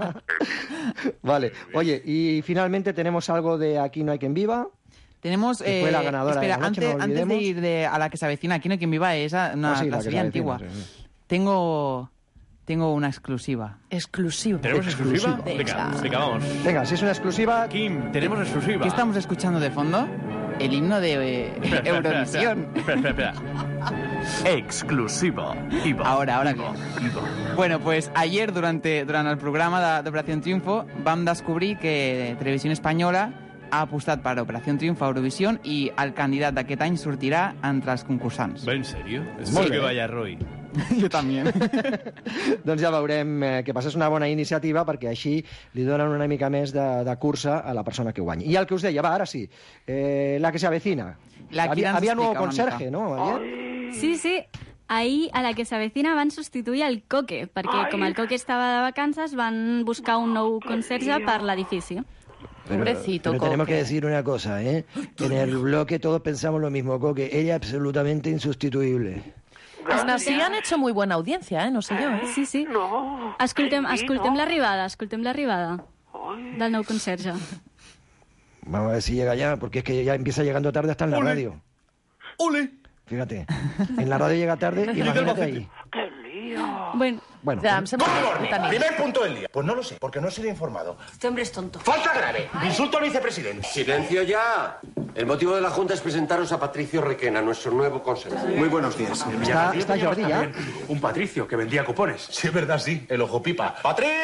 Vale. Oye, y finalmente tenemos algo de Aquí no hay quien viva. Tenemos, Que fue eh, la ganadora de espera, la noche, antes, no antes de olvidemos. ir de, a la que se avecina, aquí no hay quien viva, esa, una, Ah, sí, la, la que serie se antigua. avecina, sí. Tengo, tengo una exclusiva. Exclusiva. ¿Tenemos exclusiva? Venga. Venga, venga, vamos. Venga, si es una exclusiva... Kim, tenemos exclusiva. ¿Qué estamos escuchando de fondo? el himno de eh, Eurovisión. Espera, espera, espera. Exclusiva. Iva. Ahora, ahora que... Iva. Bueno, pues ayer, durante, durant el programa de- d'Operació Triunfo, vam descobrir que Televisió Espanyola ha apostat per Operació Triunfo a Eurovisió i el candidat d'aquest any sortirà entre els concursants. ¿Va en serio? Molt Espero bé. que vaya Roy. Jo també. Doncs ja veurem eh, què passa. És una bona iniciativa perquè així li donen una mica més de, de cursa a la persona que guanyi. I el que us deia, va, ara sí, eh, la que se avecina. La Kira Havia, ens havia nuevo explica una conserje, mica. no? Ayer? Sí, sí. Ahir, a la que s'avecina, van substituir el Coque, perquè com el Coque estava de vacances, van buscar un nou conserge per l'edifici. Pero, Pobrecito, pero tenemos Coque. que decir una cosa, ¿eh? En el bloque todos pensamos lo mismo, Coque. Ella es absolutamente insustituible. Els nazi han hecho muy buena audiencia, ¿eh? No sé yo, ¿eh? Sí, sí. No. Escoltem, sí, escoltem no. l'arribada, escoltem l'arribada del nou conserge. Vamos a ver si llega ya, porque es que ya empieza llegando tarde hasta en la Ole. radio. ¡Ole! Fíjate, en la radio llega tarde, imagínate ahí. ¡Qué lío! Bueno, Bueno, Ya, em sembla que tenim. Primer punto del día. Pues no lo sé, porque no he sido informado. este hombre es tonto. Falta grave. Insulto al vicepresidente. Silencio ya. El motivo de la Junta es presentaros a Patricio Requena, nuestro nuevo consejero. Muy buenos días. Está, está Jordi ya. Un Patricio que vendía cupones. Sí, es verdad, sí. El ojo pipa.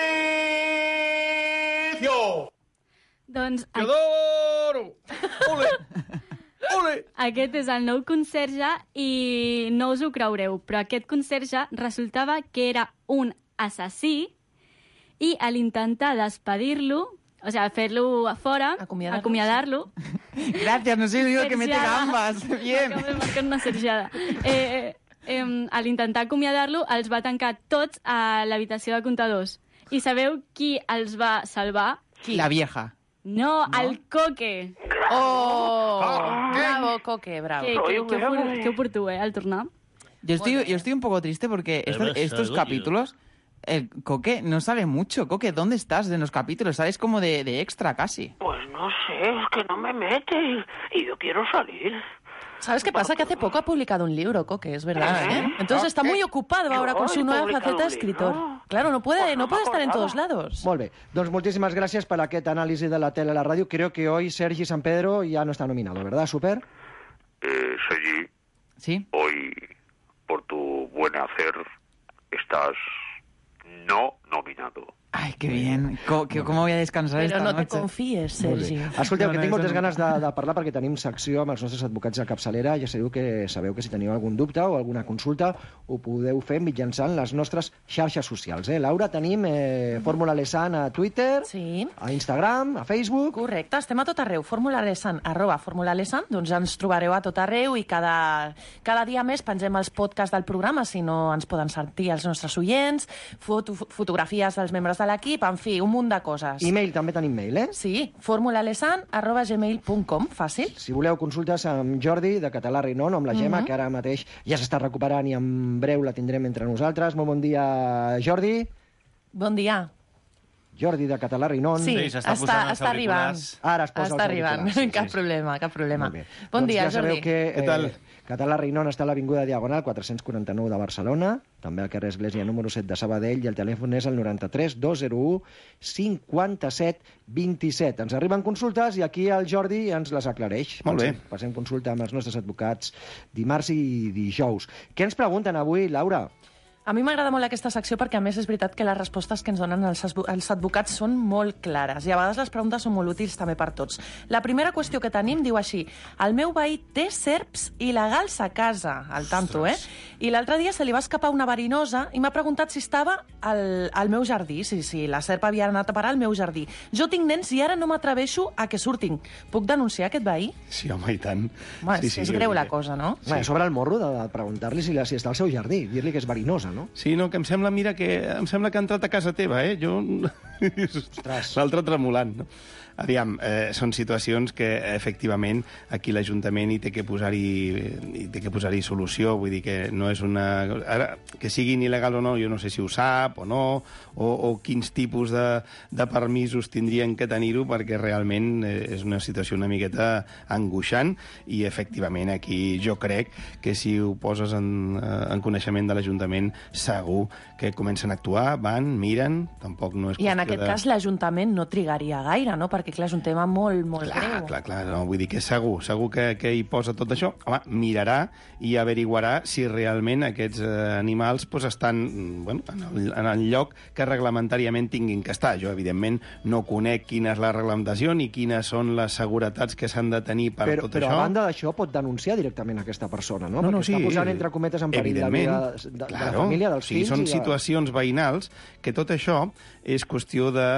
¡Patricio! Doncs a- ¡Teodoro! ¡Ole! ¡Ole! aquest és el nou conserge i no us ho creureu, però aquest conserge resultava que era un assassí i a l'intentar despedir-lo, o sigui, fer-lo a fora, Acomiadar-lo, acomiadar-lo, Gracias, no soy yo el que mete Sergiada. gambas. Bien. M'acabo de marcar una sergiada. Eh, eh, eh, a l'intentar acomiadar-lo, els va tancar tots a l'habitació de comptadors. I sabeu qui els va salvar? La vieja. No, el Coque. Oh, bravo, Coque, bravo. Que, que, que, opor- que oportú, eh, al tornar. Yo estoy, yo estoy un poco triste porque esto- Además, estos algo, capítulos, el Coque no sale mucho. Coque, ¿dónde estás en los capítulos? Sales como de, de extra casi. Pues no sé, es que no me mete y, y yo quiero salir. ¿Sabes qué pasa? Que hace poco ha publicado un libro, Coque, es verdad, ¿eh? Entonces está muy ocupado ahora con su Ay, nueva publicado faceta de un escritor. libro. Claro, no puede, Pues no no me puede estar en acordaba. todos lados. Molt bé. Doncs moltíssimes gràcies per aquest anàlisi de la tele a la ràdio. Creo que hoy Sergi San Pedro ya no está nominado, ¿verdad, Super? Eh, Sergi, ¿Sí? hoy, por tu buen hacer, estás no nominado. Ay, qué bien. Co- que- ¿Cómo voy a descansar Pero esta no te noche? confíes, Sergi. Escolteu, No, que no, tinc moltes això no. ganes de, de parlar perquè tenim secció amb els nostres advocats de capçalera. Ja sabeu que sabeu que si teniu algun dubte o alguna consulta ho podeu fer mitjançant les nostres xarxes socials. Eh? Laura, tenim eh, Fórmula Lesan a Twitter, Sí. a Instagram, a Facebook... Correcte, estem a tot arreu. Fórmula Lesan, arroba Fórmula Lesan, doncs ens trobareu a tot arreu i cada, cada dia més pengem els podcasts del programa, si no ens poden sentir els nostres oients, foto, fotografies dels membres de l'equip, en fi, un munt de coses. E-mail, també tenim mail, eh? Sí, formulalesan arroba gmail punt com, fàcil. Si voleu consultes amb Jordi, de Català Rinon, o amb la Gemma, Mhm. que ara mateix ja s'està recuperant i en breu la tindrem entre nosaltres. Molt bon dia, Jordi. Bon dia. Jordi, de Català Rinon. Sí, està, està arribant. Ara es posa està els arribant, auriculars, sí, cap sí. problema, cap problema. Molt bé. Bon doncs dia, ja sabeu Jordi. que Què tal? eh, Català Rinon està a l'Avinguda Diagonal quatre-cents quaranta-nou de Barcelona, també al carrer Església número set de Sabadell, i el telèfon és el noranta-tres dos zero u cinquanta-set vint-i-set. Ens arriben consultes i aquí el Jordi ens les aclareix. Molt bé. Passem, passem consulta amb els nostres advocats dimarts i dijous. Què ens pregunten avui, Laura? A mi m'agrada molt aquesta secció perquè, a més, és veritat que les respostes que ens donen els, advo- els advocats són molt clares i a vegades les preguntes són molt útils també per tots. La primera qüestió que tenim diu així: el meu veí té serps il·legals a casa, al tanto, eh? I l'altre dia se li va escapar una verinosa i m'ha preguntat si estava al, al meu jardí, si, si la serp havia anat a parar al meu jardí. Jo tinc nens i ara no m'atreveixo a que surtin. Puc denunciar aquest veí? Sí, home, i tant. Home, sí, és, sí, és jo greu diria. la cosa, no? Sí. Bé, sobre el morro de, de preguntar-li si, la, si està al seu jardí, dir-li que és verinosa, no? Sí, no, que em sembla, mira, que em sembla que ha entrat a casa teva, eh? Jo... L'altre tremolant, no? Aviam, eh, són situacions que, efectivament, aquí l'Ajuntament hi té que posar-hi hi té que posar-hi solució, vull dir que no és una... Ara, que siguin il·legals o no, jo no sé si ho sap o no, o, o quins tipus de, de permisos tindrien que tenir-ho, perquè realment eh, és una situació una miqueta angoixant, i, efectivament, aquí jo crec que si ho poses en, eh, en coneixement de l'Ajuntament, segur que comencen a actuar, van, miren, tampoc no és I en qüestió aquest de... cas l'Ajuntament no trigaria gaire, no? Perquè perquè, clar, és un tema molt, molt clar, greu. Clar, clar, no, vull dir que segur, segur que, que hi posa tot això. Home, mirarà i averiguarà si realment aquests eh, animals pues, estan bueno, en, el, en el lloc que reglamentàriament tinguin que estar. Jo, evidentment, no conec quina és la reglamentació ni quines són les seguretats que s'han de tenir per però, tot però això. Però a banda d'això pot denunciar directament aquesta persona, no? No, no, perquè sí, està posant entre cometes en perill la vida de, de, claro, de la família, dels o sigui, fills... Són i de... situacions veïnals que tot això és qüestió de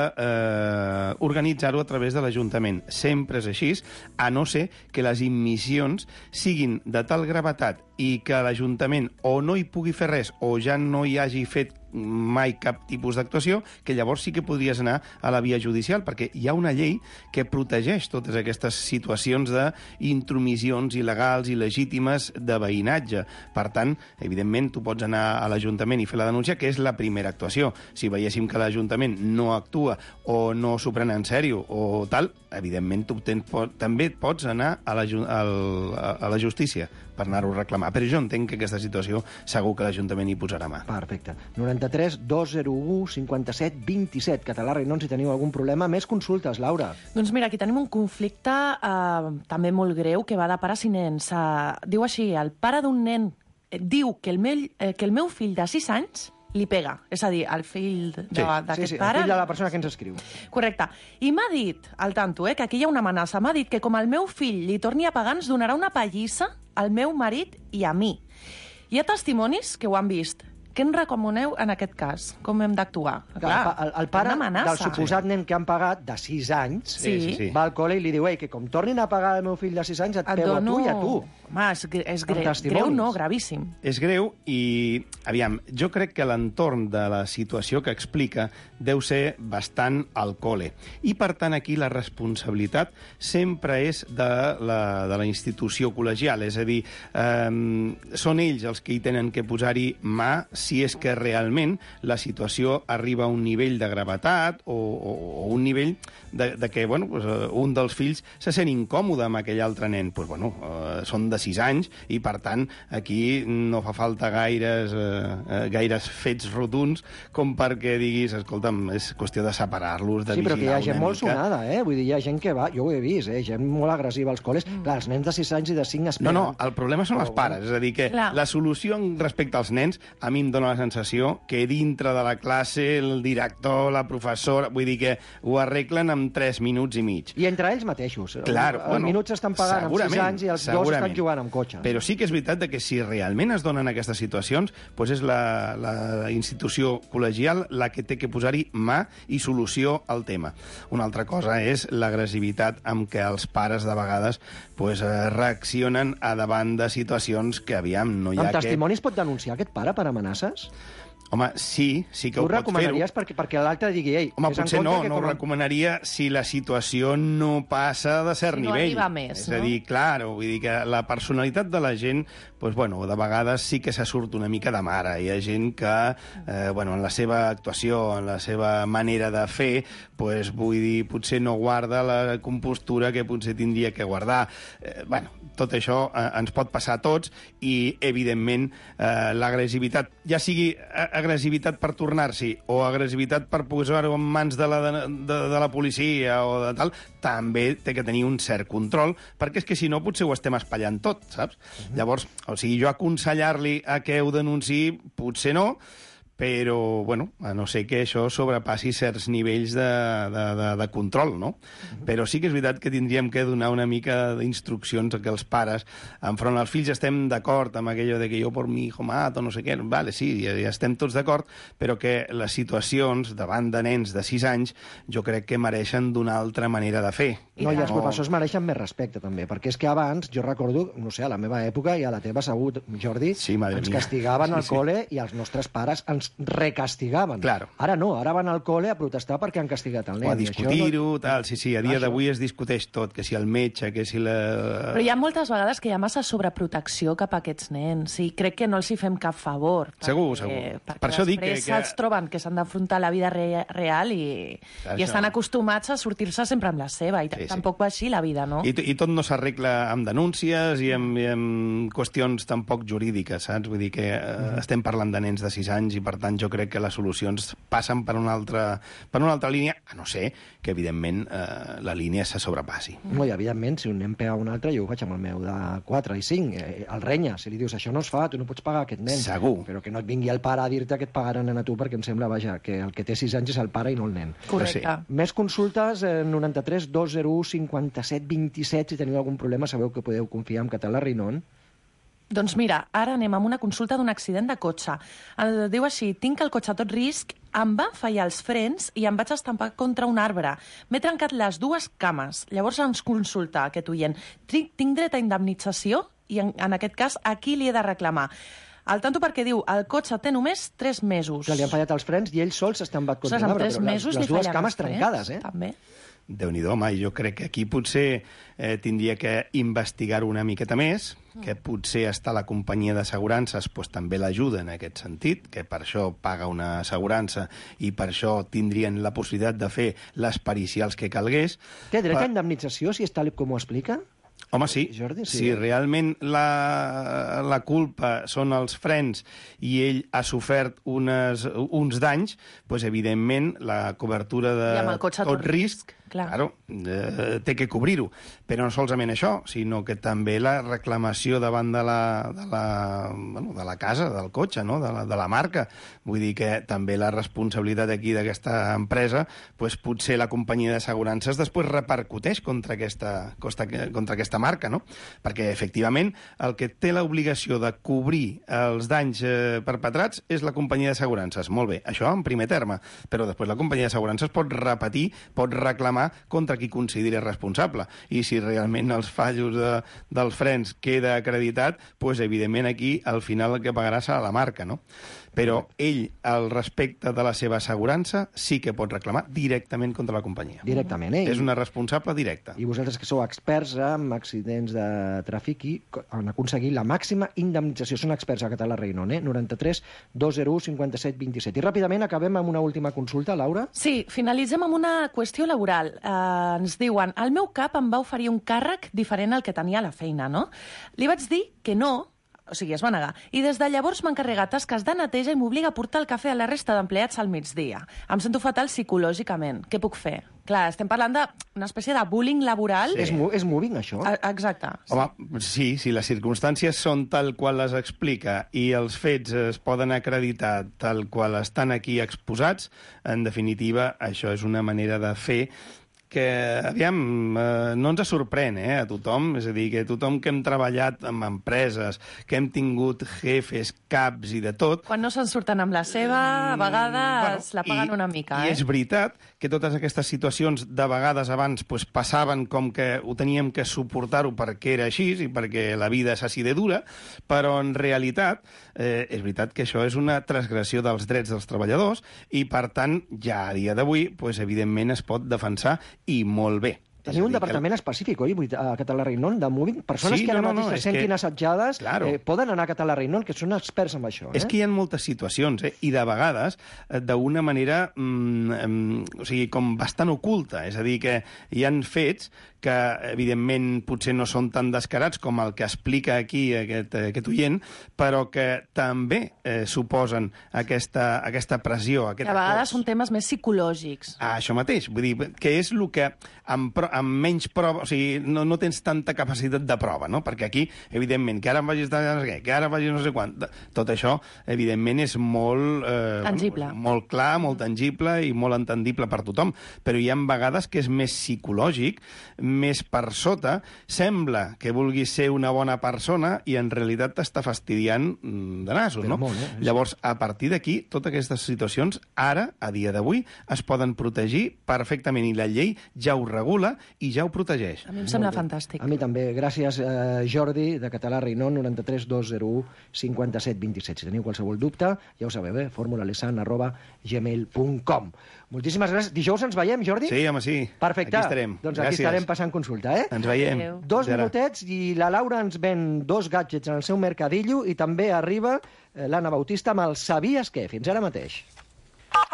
eh, organitzar-ho a través de l'Ajuntament. Sempre és així, a no ser que les immissions siguin de tal gravetat i que l'Ajuntament o no hi pugui fer res o ja no hi hagi fet mai cap tipus d'actuació, que llavors sí que podries anar a la via judicial, perquè hi ha una llei que protegeix totes aquestes situacions d'intromissions il·legals i legítimes de veïnatge. Per tant, evidentment, tu pots anar a l'Ajuntament i fer la denúncia, que és la primera actuació. Si veiéssim que l'Ajuntament no actua o no s'ho pren en sèrio o tal, evidentment, tu tens, pot, també pots anar a la, al, a la justícia per anar-ho a reclamar. Però jo entenc que aquesta situació segur que l'Ajuntament hi posarà mà. Perfecte. noranta-tres dos zero u cinquanta-set vint-i-set. Català Reynolds, si teniu algun problema. Més consultes, Laura. Doncs mira, aquí tenim un conflicte eh, també molt greu que va de pares i nens. Eh, diu així, el pare d'un nen eh, diu que el, meu, eh, que el meu fill de sis anys li pega. És a dir, el fill d'aquest sí, sí, pare... el fill de la persona que ens escriu. Correcte. I m'ha dit, al tanto, eh, que aquí hi ha una amenaça, m'ha dit que com el meu fill li torni a pagar ens donarà una pallissa al meu marit i a mi. Hi ha testimonis que ho han vist. Què en recomaneu en aquest cas? Com hem d'actuar? El, el, el pare del suposat nen que han pagat de sis anys sí. Sí, sí. va al col·le i li diu, ei, que com tornin a pagar el meu fill de sis anys et, et pego dono... a tu i a tu. Home, és, és gre... greu, no, gravíssim. És greu i, aviam, jo crec que l'entorn de la situació que explica deu ser bastant al col·le. I, per tant, aquí la responsabilitat sempre és de la, de la institució col·legial. És a dir, eh, són ells els que hi tenen que posar-hi mà si és que realment la situació arriba a un nivell de gravetat o, o, o un nivell de, de que bueno, pues, un dels fills se sent incòmode amb aquell altre nen. Pues, bueno, eh, són de sis anys i, per tant, aquí no fa falta gaires, eh, gaires fets rotunds com perquè diguis, escolta'm, és qüestió de separar-los, de sí, vigilar una mica. Sí, però que hi ha gent molt sonada, eh? Vull dir, hi ha gent que va... Jo ho he vist, eh? Gent molt agressiva als col·les. Mm. Clar, els nens de sis anys i de cinc esperen... No, no, el problema són els pares. És a dir, que Clar. la solució respecte als nens a mi em dóna la sensació que dintre de la classe el director, la professora... Vull dir que ho arreglen en tres minuts i mig. I entre ells mateixos. Clar, els bueno, minuts estan pagant amb sis anys i els dos estan jugant amb cotxe. Però sí que és veritat que si realment es donen aquestes situacions, doncs és la, la institució col·legial la que té que posar-hi mà i solució al tema. Una altra cosa és l'agressivitat amb què els pares de vegades pues, reaccionen a davant de situacions que, aviam, no hi ha... Amb testimonis pot denunciar aquest pare per amenaces? Home, sí, sí que ho pot fer-ho. Tu recomanaries perquè, perquè l'altre digui, ei... Home, potser no, no com... ho recomanaria si la situació no passa de cert si no nivell. arriba més, és no? a dir, clar, vull dir que la personalitat de la gent, pues, bueno, de vegades sí que se surt una mica de mare. Hi ha gent que, eh, bueno, en la seva actuació, en la seva manera de fer, pues, vull dir, potser no guarda la compostura que potser tindria que guardar. Eh, bueno, tot això eh, ens pot passar a tots i, evidentment, eh, l'agressivitat, ja sigui agressivitat per tornar-s'hi o agressivitat per posar-ho en mans de la, de, de, de la policia o de tal, també té que tenir un cert control, perquè és que si no potser ho estem espatllant tot, saps? Uh-huh. Llavors, o sigui, jo aconsellar-li a que ho denunciï, potser no, però, bueno, a no ser que això sobrepassi certs nivells de, de, de, de control, no? Uh-huh. Però sí que és veritat que tindríem que donar una mica d'instruccions a que els pares, enfront als fills, estem d'acord amb aquello de que jo por mi hijo mato, no sé què, vale, sí, ja, ja estem tots d'acord, però que les situacions davant de nens de sis anys jo crec que mereixen d'una altra manera de fer. No, i els professors mereixen més respecte, també, perquè és que abans, jo recordo, no sé, a la meva època i a la teva segur, Jordi, sí, ens castigaven al sí, col·le sí. i els nostres pares ens recastigaven. Claro. Ara no, ara van al col·le a protestar perquè han castigat el nen. O a discutir-ho, no... tal, sí, sí, a dia Això. d'avui es discuteix tot, que si el metge, que si la... Però hi ha moltes vegades que hi ha massa sobreprotecció cap a aquests nens i crec que no els hi fem cap favor. Perquè, segur, segur. Perquè per això dic que... després se'ls troben que s'han d'afrontar la vida re real i, i estan acostumats a sortir-se sempre amb la seva i sí, tampoc sí. va així la vida, no? I, i tot no s'arregla amb denúncies i amb, i amb qüestions tampoc jurídiques, saps? Vull dir que eh, mm. estem parlant de nens de sis anys i, per tant, jo crec que les solucions passen per una altra, per una altra línia, a no ser que, evidentment, eh, la línia se sobrepassi. No, i evidentment, si un nen pega un altre, jo ho faig amb el meu de quatre i cinc. Eh, el renya, si li dius, això no es fa, tu no pots pagar aquest nen. Segur. Però que no et vingui el pare a dir-te que et pagaran a tu, perquè em sembla, vaja, que el que té sis anys és el pare i no el nen. Correcte. Sí. Més consultes, eh, noranta-tres dos zero u cinquanta-set vint-i-set. Si teniu algun problema, sabeu que podeu confiar en Català Rinon. Doncs mira, ara anem amb una consulta d'un accident de cotxe. El, diu així, tinc el cotxe a tot risc, em va fallar els frens i em vaig estampar contra un arbre. M'he trencat les dues cames. Llavors ens consulta aquest oient. Tinc, tinc dret a indemnització? I en, en aquest cas, a qui li he de reclamar? Al tanto perquè diu, el cotxe té només tres mesos. Que li han fallat els frens i ell sol s'ha estampat contra un arbre. Però les, les dues cames trencades, eh? També. Déu-n'hi-do, home, jo crec que aquí potser eh, tindria que investigar una miqueta més, que potser està la companyia d'assegurances pues, també l'ajuda en aquest sentit, que per això paga una assegurança i per això tindrien la possibilitat de fer les pericials que calgués. Té dret per... a indemnització, si és tal com ho explica? Home, sí. Jordi, sí. Si realment la, la culpa són els frens i ell ha sofert unes, uns danys, doncs, evidentment, la cobertura de tot, tot risc, claro, eh, té que cobrir-ho. Però no solament això, sinó que també la reclamació davant de la, de la, bueno, de la casa, del cotxe, no? de, la, de la marca. Vull dir que també la responsabilitat aquí d'aquesta empresa, doncs, potser la companyia d'assegurances després repercuteix contra aquesta, contra, contra aquesta marca, no? Perquè, efectivament, el que té l'obligació de cobrir els danys eh, perpetrats és la companyia d'assegurances. Molt bé, això en primer terme. Però després la companyia d'assegurances pot repetir, pot reclamar contra qui consideri responsable. I si realment els fallos de, dels frens queda acreditat, doncs, evidentment, aquí, al final, el que pagarà serà la marca, no? Però ell, al respecte de la seva assegurança, sí que pot reclamar directament contra la companyia. Directament, eh? És una responsable directa. I vosaltres, que sou experts en accidents de tràfic i han aconseguit la màxima indemnització. Són experts a Català Rinon, eh? noranta-tres dos zero u cinquanta-set vint-i-set. I ràpidament acabem amb una última consulta, Laura. Sí, finalitzem amb una qüestió laboral. Eh, ens diuen, el meu cap em va oferir un càrrec diferent al que tenia a la feina, no? Li vaig dir que no, o sigui, es va negar. I des de llavors m'ha encarregat tasques de neteja i m'obliga a portar el cafè a la resta d'empleats al migdia. Em sento fatal psicològicament. Què puc fer? Clar, estem parlant d'una espècie de bullying laboral. Sí. És, és moving, això? A, exacte. Home, sí, si les circumstàncies són tal qual les explica i els fets es poden acreditar tal qual estan aquí exposats, en definitiva, això és una manera de fer que, aviam, eh, no ens sorprèn eh, a tothom, és a dir, que tothom que hem treballat amb empreses, que hem tingut jefes, caps i de tot... Quan no se'n surten amb la seva, a vegades bueno, la paguen i, una mica, I eh? és veritat que totes aquestes situacions de vegades abans pues, passaven com que ho teníem que suportar-ho perquè era així i perquè la vida és així de dura, però en realitat eh, és veritat que això és una transgressió dels drets dels treballadors i, per tant, ja a dia d'avui, pues, evidentment, es pot defensar i molt bé. Teniu un departament que... específic, oi, a Català Rinon, de moving? Persones sí, que ara no, no, mateix no, se sentin que... assetjades claro. eh, poden anar a Català Rinon, que són experts en això. Eh? És que hi ha moltes situacions, eh? I de vegades d'una manera mm, mm, o sigui, com bastant oculta. És a dir, que hi han fets que, evidentment, potser no són tan descarats com el que explica aquí aquest, aquest oient, però que també eh, suposen aquesta, aquesta pressió, aquest que a vegades acost. són temes més psicològics. Ah, això mateix. Vull dir, que és el que amb, pro, amb menys prova... O sigui, no, no tens tanta capacitat de prova, no? Perquè aquí, evidentment, que ara em vagis de no sé què, que ara vagis no sé quant... Tot això, evidentment, és molt... Eh, tangible. Molt clar, molt tangible i molt entendible per tothom. Però hi ha vegades que és més psicològic, més per sota, sembla que vulguis ser una bona persona i en realitat t'està fastidiant de nassos, no? Molt, eh? Llavors, a partir d'aquí, totes aquestes situacions, ara, a dia d'avui, es poden protegir perfectament i la llei ja ho regula i ja ho protegeix. A mi em sembla fantàstic. A mi també. Gràcies, eh, Jordi, de Català Rinon, noranta-tres dos zero u cinquanta-set vint-i-set. Si teniu qualsevol dubte, ja ho sabeu, eh? formulalesan arroba gmail punt com. Moltíssimes gràcies. Dijous ens veiem, Jordi? Sí, home, sí. Perfecte. Aquí estarem. Doncs gràcies. aquí estarem passant consulta, eh? Ens veiem. Adéu. Dos minutets i la Laura ens ven dos gadgets en el seu mercadillo i també arriba l'Anna Bautista amb el Sabies què? Fins ara mateix.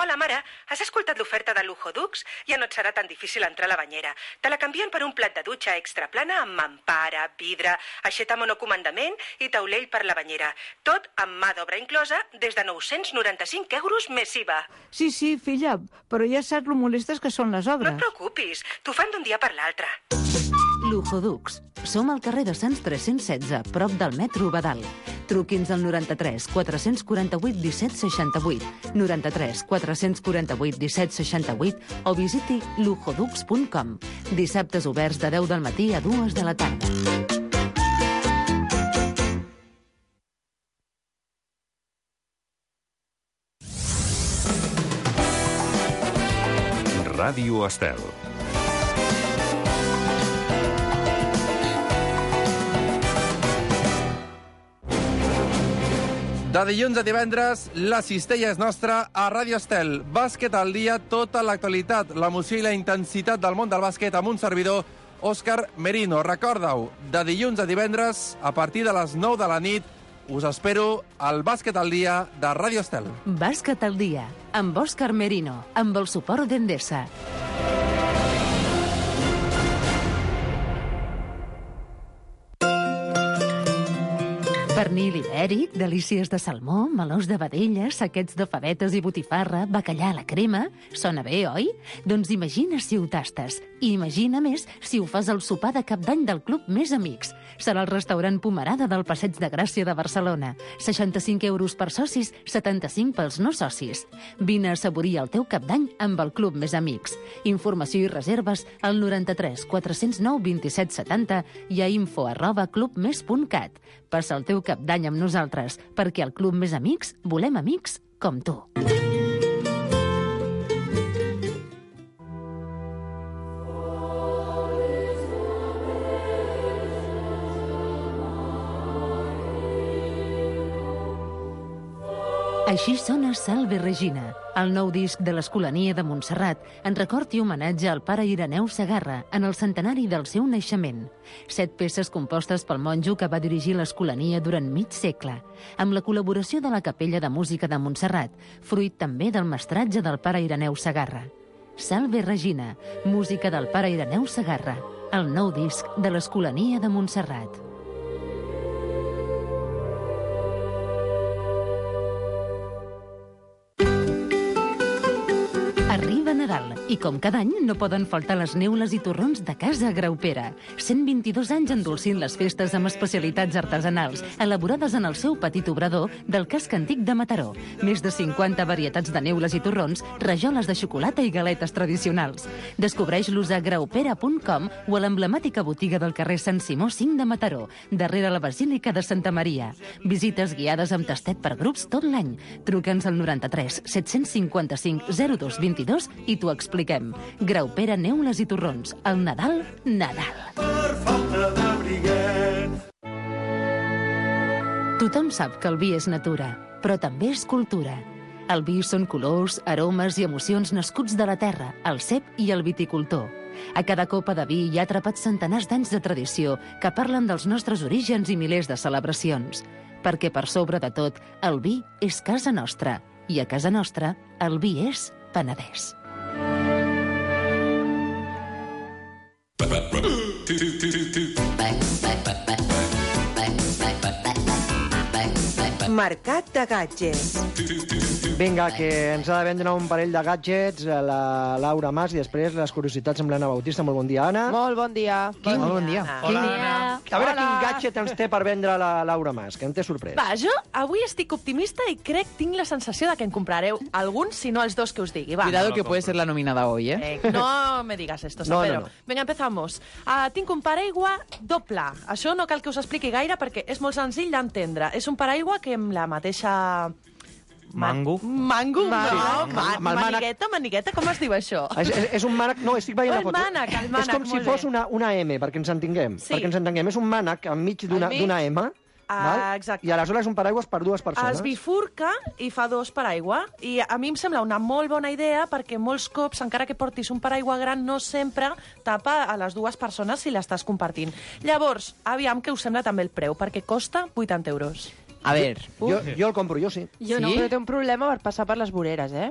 Hola, mare, has escoltat l'oferta de Lujo Dux? Ja no et serà tan difícil entrar a la banyera. Te la canvien per un plat de dutxa extra plana amb mampara, vidre, aixeta monocomandament i taulell per la banyera. Tot amb mà d'obra inclosa des de nou-cents noranta-cinc euros més I V A. Sí, sí, filla, però ja saps lo molestes que són les obres. No et preocupis, t'ho fan d'un dia per l'altre. Lujo Dux. Som al carrer de Sants tres-cents setze, prop del metro Badal. Truqui'ns al noranta-tres quatre-cents quaranta-vuit disset seixanta-vuit, noranta-tres quatre-cents quaranta-vuit disset seixanta-vuit o visiti lujodux punt com. Dissabtes oberts de deu del matí a dues de la tarda. Ràdio Estel. De dilluns a divendres, la cistella és nostra a Ràdio Estel. Bàsquet al dia, tota l'actualitat, l'emoció i la intensitat del món del bàsquet amb un servidor, Òscar Merino. Recorda-ho, de dilluns a divendres, a partir de les nou de la nit, us espero al Bàsquet al dia de Ràdio Estel. Bàsquet al dia, amb Òscar Merino, amb el suport d'Endesa. Pernil ibèric, delícies de salmó, melós de vedella, saquets de favetes i botifarra, bacallà a la crema... Sona bé, oi? Doncs imagina si ho tastes. I imagina més si ho fas al sopar de cap d'any del Club Més Amics. Serà el restaurant Pomerada del Passeig de Gràcia de Barcelona. seixanta-cinc euros per socis, setanta-cinc pels no socis. Vine a assaborir el teu cap d'any amb el Club Més Amics. Informació i reserves al noranta-tres quatre-cents nou vint-i-set setanta i a info arroba clubmes punt cat. Passa el teu cap d'any amb nosaltres, perquè al Club Més Amics volem amics com tu. Així sona Salve Regina, el nou disc de l'Escolania de Montserrat, en record i homenatge al pare Ireneu Segarra en el centenari del seu naixement. Set peces compostes pel monjo que va dirigir l'Escolania durant mig segle, amb la col·laboració de la Capella de Música de Montserrat, fruit també del mestratge del pare Ireneu Segarra. Salve Regina, música del pare Ireneu Segarra, el nou disc de l'Escolania de Montserrat. Arriba Nadal i, com cada any, no poden faltar les neules i torrons de Casa Graupera. cent vint-i-dos anys endolcint les festes amb especialitats artesanals, elaborades en el seu petit obrador del casc antic de Mataró. Més de cinquanta varietats de neules i torrons, rajoles de xocolata i galetes tradicionals. Descobreix-los a graupera punt com o a l'emblemàtica botiga del carrer Sant Simó cinc de Mataró, darrere la Basílica de Santa Maria. Visites guiades amb tastet per grups tot l'any. Truca'ns al noranta-tres set-cents cinquanta-cinc zero dos vint-i-dos i t'ho expliquem. Graupera, neules i torrons. El Nadal, Nadal. Per falta de briguet. Tothom sap que el vi és natura, però també és cultura. El vi són colors, aromes i emocions nascuts de la terra, el cep i el viticultor. A cada copa de vi hi ha atrapats centenars d'anys de tradició que parlen dels nostres orígens i milers de celebracions. Perquè, per sobre de tot, el vi és casa nostra. I a casa nostra, el vi és Penedès. Mercat de gadgets. Vinga, que ens ha de vendre un parell de gadgets la Laura Mas i després les curiositats amb l'Anna Bautista. Molt bon dia, Anna. Molt bon dia. Quin... Molt bon dia. Quin... Hola. A veure Hola. quin gadget ens té per vendre la Laura Mas, que em té sorprès. Va, jo avui estic optimista i crec tinc la sensació de que en comprareu alguns, si no els dos que us digui. Va. Cuidado que puede ser la nominada hoy, ¿eh? Eh, no me digas esto, No, Pedro. no, no. Vinga, empezamos. Uh, tinc un paraigua doble. Això no cal que us expliqui gaire perquè és molt senzill d'entendre. És un paraigua que amb la mateixa... Mango? Mango? Ma- No, Sí, ma amb el mànec. manigueta, manigueta, com es diu això? És, és, és un mànec... No, estic veient la El foto. mànec, el mànec, és com si molt fos bé. una, una M, perquè ens entenguem. Sí. Perquè ens entenguem. És un mànec enmig d'una Al mig. d'una M, Ah, val? exacte. I aleshores és un paraigües per dues persones. Es bifurca i fa dos paraigua. I a mi em sembla una molt bona idea perquè molts cops, encara que portis un paraigua gran, no sempre tapa a les dues persones si l'estàs compartint. Llavors, aviam què us sembla també el preu, perquè costa vuitanta euros. A ver. Jo, jo el compro, jo sí. Jo no, però té un problema per passar per les voreres, eh?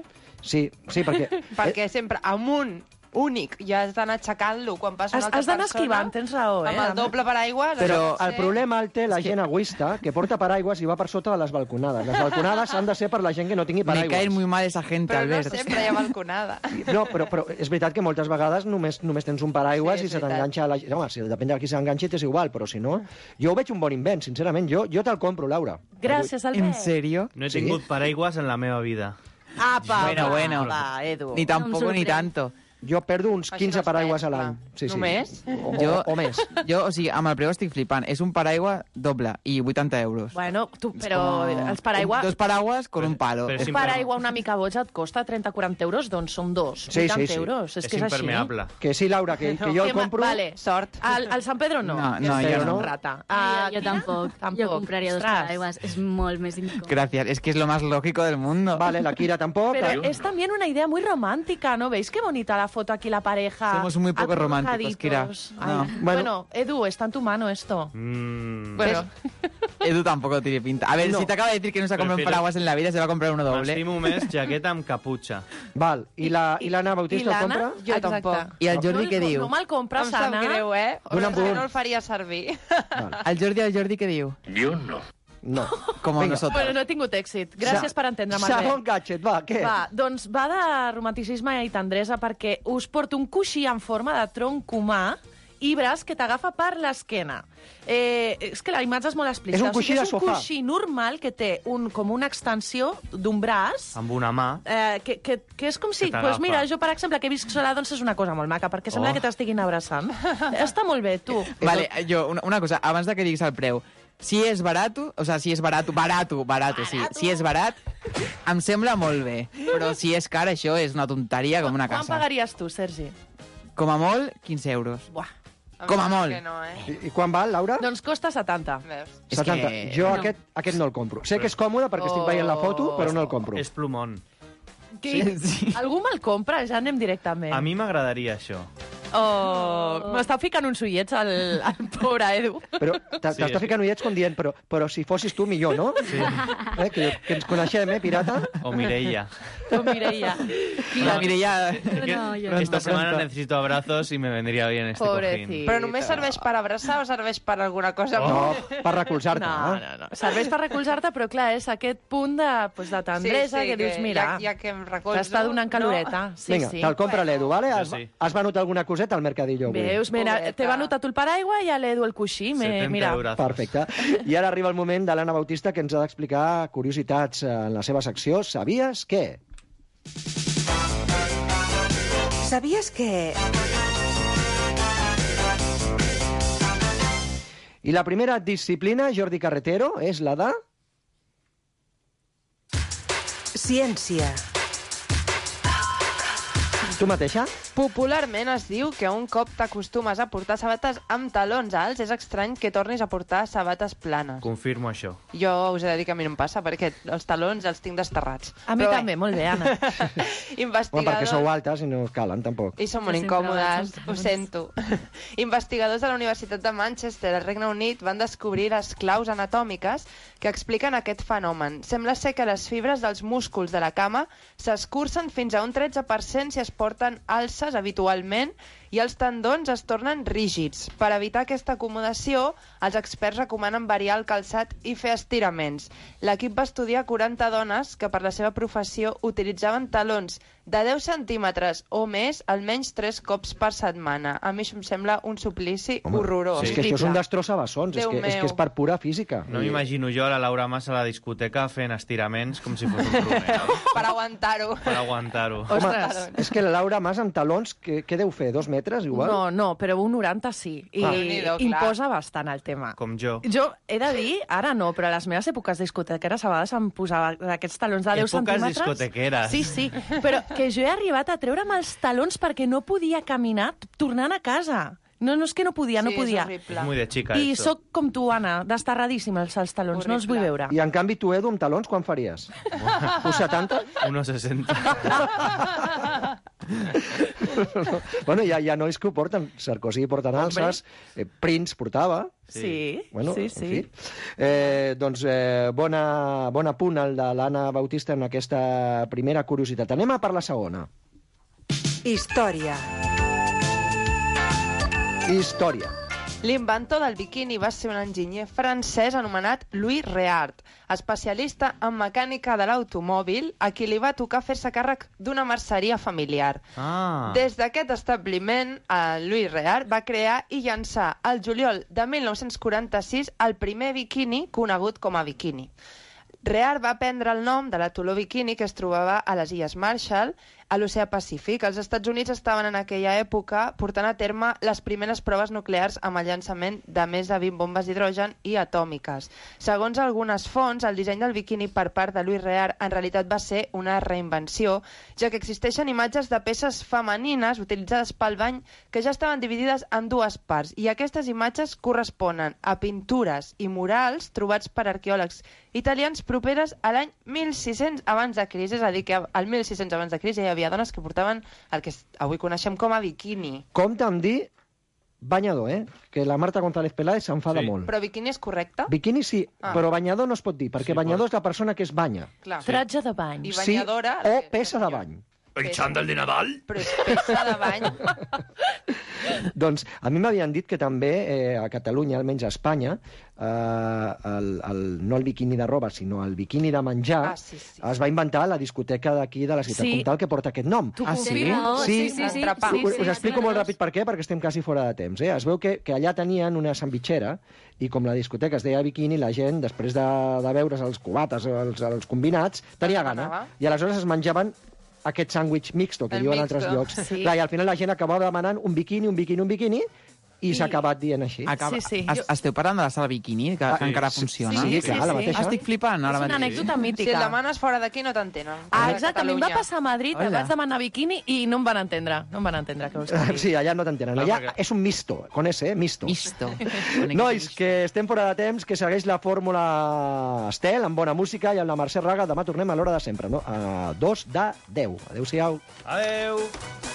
Sí, sí, perquè... Perquè sempre amunt, únic, ja has d'anar aixecant-lo quan passa una altra Has d'anar persona. esquivant, tens raó, eh? Amb el doble paraigües... Però això pot el ser- problema el té la gent egoista que porta paraigües i va per sota de les balconades. Les balconades han de ser per la gent que no tingui Me paraigües. cae muy mal esa gente, Però no Albert. sempre hi ha balconada. No, però, però és veritat que moltes vegades només, només tens un paraigües Sí, i és se veritat. t'enganxa la gent. Home, si depèn de qui s'enganxi t'és igual, però si no... Jo ho veig un bon invent, sincerament. Jo, jo te'l compro, Laura. Gràcies, Albert. ¿En serio? No he Sí. tingut paraigües en la meva vida. Apa, Bueno, va, bueno. va, Edu. Ni tampoco ni tanto. Jo perdo uns Així quinze no es paraigües perd, a l'any. clar. Sí, sí. Només? O, Jo- o, o més. Jo, o sigui, amb el preu estic flipant. És un paraigua doble i vuitanta euros. Bueno, tu, És però com els paraigua... Dos paraguas con un palo. Però és Un imper- paraigua una mica boig et costa trenta a quaranta euros, doncs són dos. Sí, vuitanta sí, sí. euros. És, És que és així. impermeable. Que sí, Laura, que, que jo el Que ma- compro... Vale, sort. Al, al San Pedro no. No, que no, és jo un no. Rata. Ah, Ah, jo Quina? tampoc. Tampoc. Jo compraria dos Ostres. paraigües. És molt més incòmode. Gracias, es que es lo más lógico del mundo. Vale, la Kira tampoc. Pero es también una idea muy romántica, ¿no veis qué bonita la foto aquí, la pareja? Somos muy poco románticos, Kira. acurrucaditos? No. Ay, Bueno, Edu, está en tu mano esto. Mm. Bueno, Edu tampoco tiene pinta. A ver, No. si te acaba de decir que no se ha comprado un Prefiero- paraguas en la vida, se va a comprar uno doble. M'estimo més jaqueta amb caputxa. Val, i la- i l'Anna Bautista el compra? Jo Exacte. tampoc. I el Jordi què no, diu? No me'l compres, Em sap Anna. greu, eh? Dona'm Però un. no el faria servir. El Jordi, el Jordi què diu? Yo no. No. Como Vinga. nosotros. Bueno, no he tingut èxit. Gràcies Sa- per entendre'm, Segon Albert. gadget, va, què? Va, doncs va de romanticisme i tendresa perquè us porto un coixí en forma de tronc humà i braç que t'agafa per l'esquena. Eh, és que la imatge és molt explícita. És un O sigui, coixí de és un sofà. coixí normal que té un, com una extensió d'un braç Amb una mà. Eh, que, que, que és com si... Que t'agafa. Pues mira, jo, per exemple, que he vist sola, doncs és una cosa molt maca, perquè sembla Oh. que t'estiguin abraçant. Està molt bé, tu. Vale, jo, una, una cosa, abans de que diguis el preu, si és barato, o sea, si és barato, barato, barato, sí, si és barat, em sembla molt bé, però si és car, això és una tonteria com una Quan casa. pagaries tu, Sergi? Com a molt, quinze euros. Buah. Com a molt. Que no, eh? I, I quan val, Laura? Doncs costa setanta. Veus? És setanta. que- Jo no. aquest, aquest no el compro. Sé que és còmode perquè estic veient la foto, però no el compro. És plomón. Qui? Sí. Algú me'l compra? Ja anem directament. A mi m'agradaria això. Oh, m'està ficant uns ullets al, al pobre Edu. Però t'està Sí, sí, ficant ullets com dient, però, però si fossis tu millor, no? Sí. Eh, que, que ens coneixem, eh, pirata? O Mireia. O Mireia. La Mireia... No, jo Esta Pronto, semana pronto. necesito abrazos y me vendría bien este Pobrecito. cojín. Però només serveix per abraçar o serveix per alguna cosa? No, per recolzar-te. No, eh? no, no. Serveix per recolzar-te, però clar, és aquest punt de, pues, de tendresa Sí, sí, que dius, que mira, ja- ja que em recolzo, t'està donant caloreta. no? Sí, Vinga, sí. te'l compra l'Edu, vale? Jo Has, sí. has venut alguna coseta al Mercadillo avui? Veus, mira, Pobreta. te va notar tu el paraigua i a l'Edu el coixí. Me, setenta mira, euros. Perfecte. I ara arriba el moment de l'Anna Bautista que ens ha d'explicar curiositats en la seva secció. Sabies què? Sabies que... I la primera disciplina, Jordi Carretero, és la de... Ciència. Tu mateixa? Popularment es diu que un cop t'acostumes a portar sabates amb talons alts, és estrany que tornis a portar sabates planes. Confirmo això. Jo us he de dir que a mi no em passa, perquè els talons els tinc desterrats. a mi Però bé, també, molt bé, Anna. Bueno, investigadors... perquè sou altes i no us calen, tampoc. I són molt Jo sempre incòmodes, vaig amb ho sento. Investigadors de la Universitat de Manchester, al Regne Unit, van descobrir les claus anatòmiques que expliquen aquest fenomen. Sembla ser que les fibres dels músculs de la cama s'escurcen fins a un tretze per cent si es porten alces habitualment i els tendons es tornen rígids. Per evitar aquesta acomodació, els experts recomanen variar el calçat i fer estiraments. L'equip va estudiar quaranta dones que per la seva professió utilitzaven talons de deu centímetres o més almenys tres cops per setmana. A mi això em sembla un suplici Home, horrorós. És que això és un destrossabassons, és Déu que, és que és meu. per pura física. No m'imagino jo a la Laura Mas a la discoteca fent estiraments com si fos un pruner, Per aguantar-ho. per aguantar-ho. Home, Ostres. és que la Laura Mas amb talons, què, què deu fer? Dos metres, igual? No, no, però un noranta sí. I Ah. Déu-n'hi-do, clar. imposa bastant el tema. Com jo. Jo he de dir, ara no, però a les meves èpoques discotequeres a vegades em posava aquests talons de deu Èpoques centímetres. discotequeres. Sí, sí, però que jo he arribat a treure'm els talons perquè no podia caminar tornant a casa. No, no és que no podia, no Sí, podia. és horrible. És muy de chica, I esto. sóc com tu, Anna, desterradíssima els, els talons, no els vull veure. I en canvi tu, Edu, amb talons, quan faries? Un setanta? uno sesenta. Bueno, hi ha, hi ha nois que ho porten. Sarkozy porta alces, eh, Prince portava. Sí, bueno, sí, en sí. fi. Eh, doncs eh, bona, bona punt el de l'Anna Bautista en aquesta primera curiositat. Anem a per la segona. Història. Història. L'inventor del biquini va ser un enginyer francès anomenat Louis Réard, especialista en mecànica de l'automòbil, a qui li va tocar fer-se càrrec d'una merceria familiar. Ah. Des d'aquest establiment, eh, Louis Réard va crear i llançar al juliol de mil nou-cents quaranta-sis el primer biquini conegut com a biquini. Réard va prendre el nom de l'atoló Bikini que es trobava a les Illes Marshall, a l'Oceà Pacífic. Els Estats Units estaven en aquella època portant a terme les primeres proves nuclears amb el llançament de més de vint bombes d'hidrogen i atòmiques. Segons algunes fonts, el disseny del biquini per part de Louis Réard en realitat va ser una reinvenció, ja que existeixen imatges de peces femenines utilitzades pel bany que ja estaven dividides en dues parts, i aquestes imatges corresponen a pintures i murals trobats per arqueòlegs italians properes a l'any mil sis-cents abans de crisi, és a dir, que al mil sis-cents abans de crisi hi havia dones que portaven el que avui coneixem com a biquini. Compte amb dir banyador, eh? Que la Marta González Peláez s'enfada Sí. molt. Però biquini és correcte? Biquini sí, Ah. però banyador no es pot dir, perquè Sí, banyador és la persona que es banya. Clar. Tratge de bany. I banyadora... Sí, o peça de bany. El xandall de Nadal? Però és peça de bany. Doncs a mi m'havien dit que també eh, a Catalunya, almenys a Espanya, eh, el, el, no el biquini de roba, sinó el biquini de menjar, Ah, sí, sí. es va inventar a la discoteca d'aquí de la ciutat Sí. comtal que porta aquest nom. Tu Ah, sí? confirmes? Oh, sí, sí, sí. Entrepà. Sí, Us, sí, us explico molt ràpid per què, perquè estem quasi fora de temps. Eh? Es veu que, que allà tenien una sandvitxera i com la discoteca es deia biquini, la gent, després de, de veure's els cubates, els, els combinats, tenia gana. demanava. I aleshores es menjaven aquest sàndwich mixto, que El diuen a mixto. altres llocs. Sí. Clar, I al final la gent acabava demanant un biquini, un biquini, un biquini, i, s'ha acabat dient així. Acaba... Sí, sí. Es, esteu parlant de la sala Bikini, que, Ah, que encara sí, funciona? sí, clar, la mateixa. Estic flipant ara És una mateix. anècdota Si mítica. el demanes fora d'aquí no t'entenen. Ah, A exacte, a mi em va Catalunya. passar a Madrid, Hola. vaig demanar biquini i no em van entendre. No em van entendre, què vols que digui? Sí, allà no t'entenen. No, Allà perquè- és un misto, con ese, eh? Misto. Misto. Nois, que estem fora de temps, que segueix la fórmula Estel, amb bona música, i amb la Mercè Raga. Demà tornem a l'hora de sempre, no? A dos de deu. Adéu-siau. Adeu!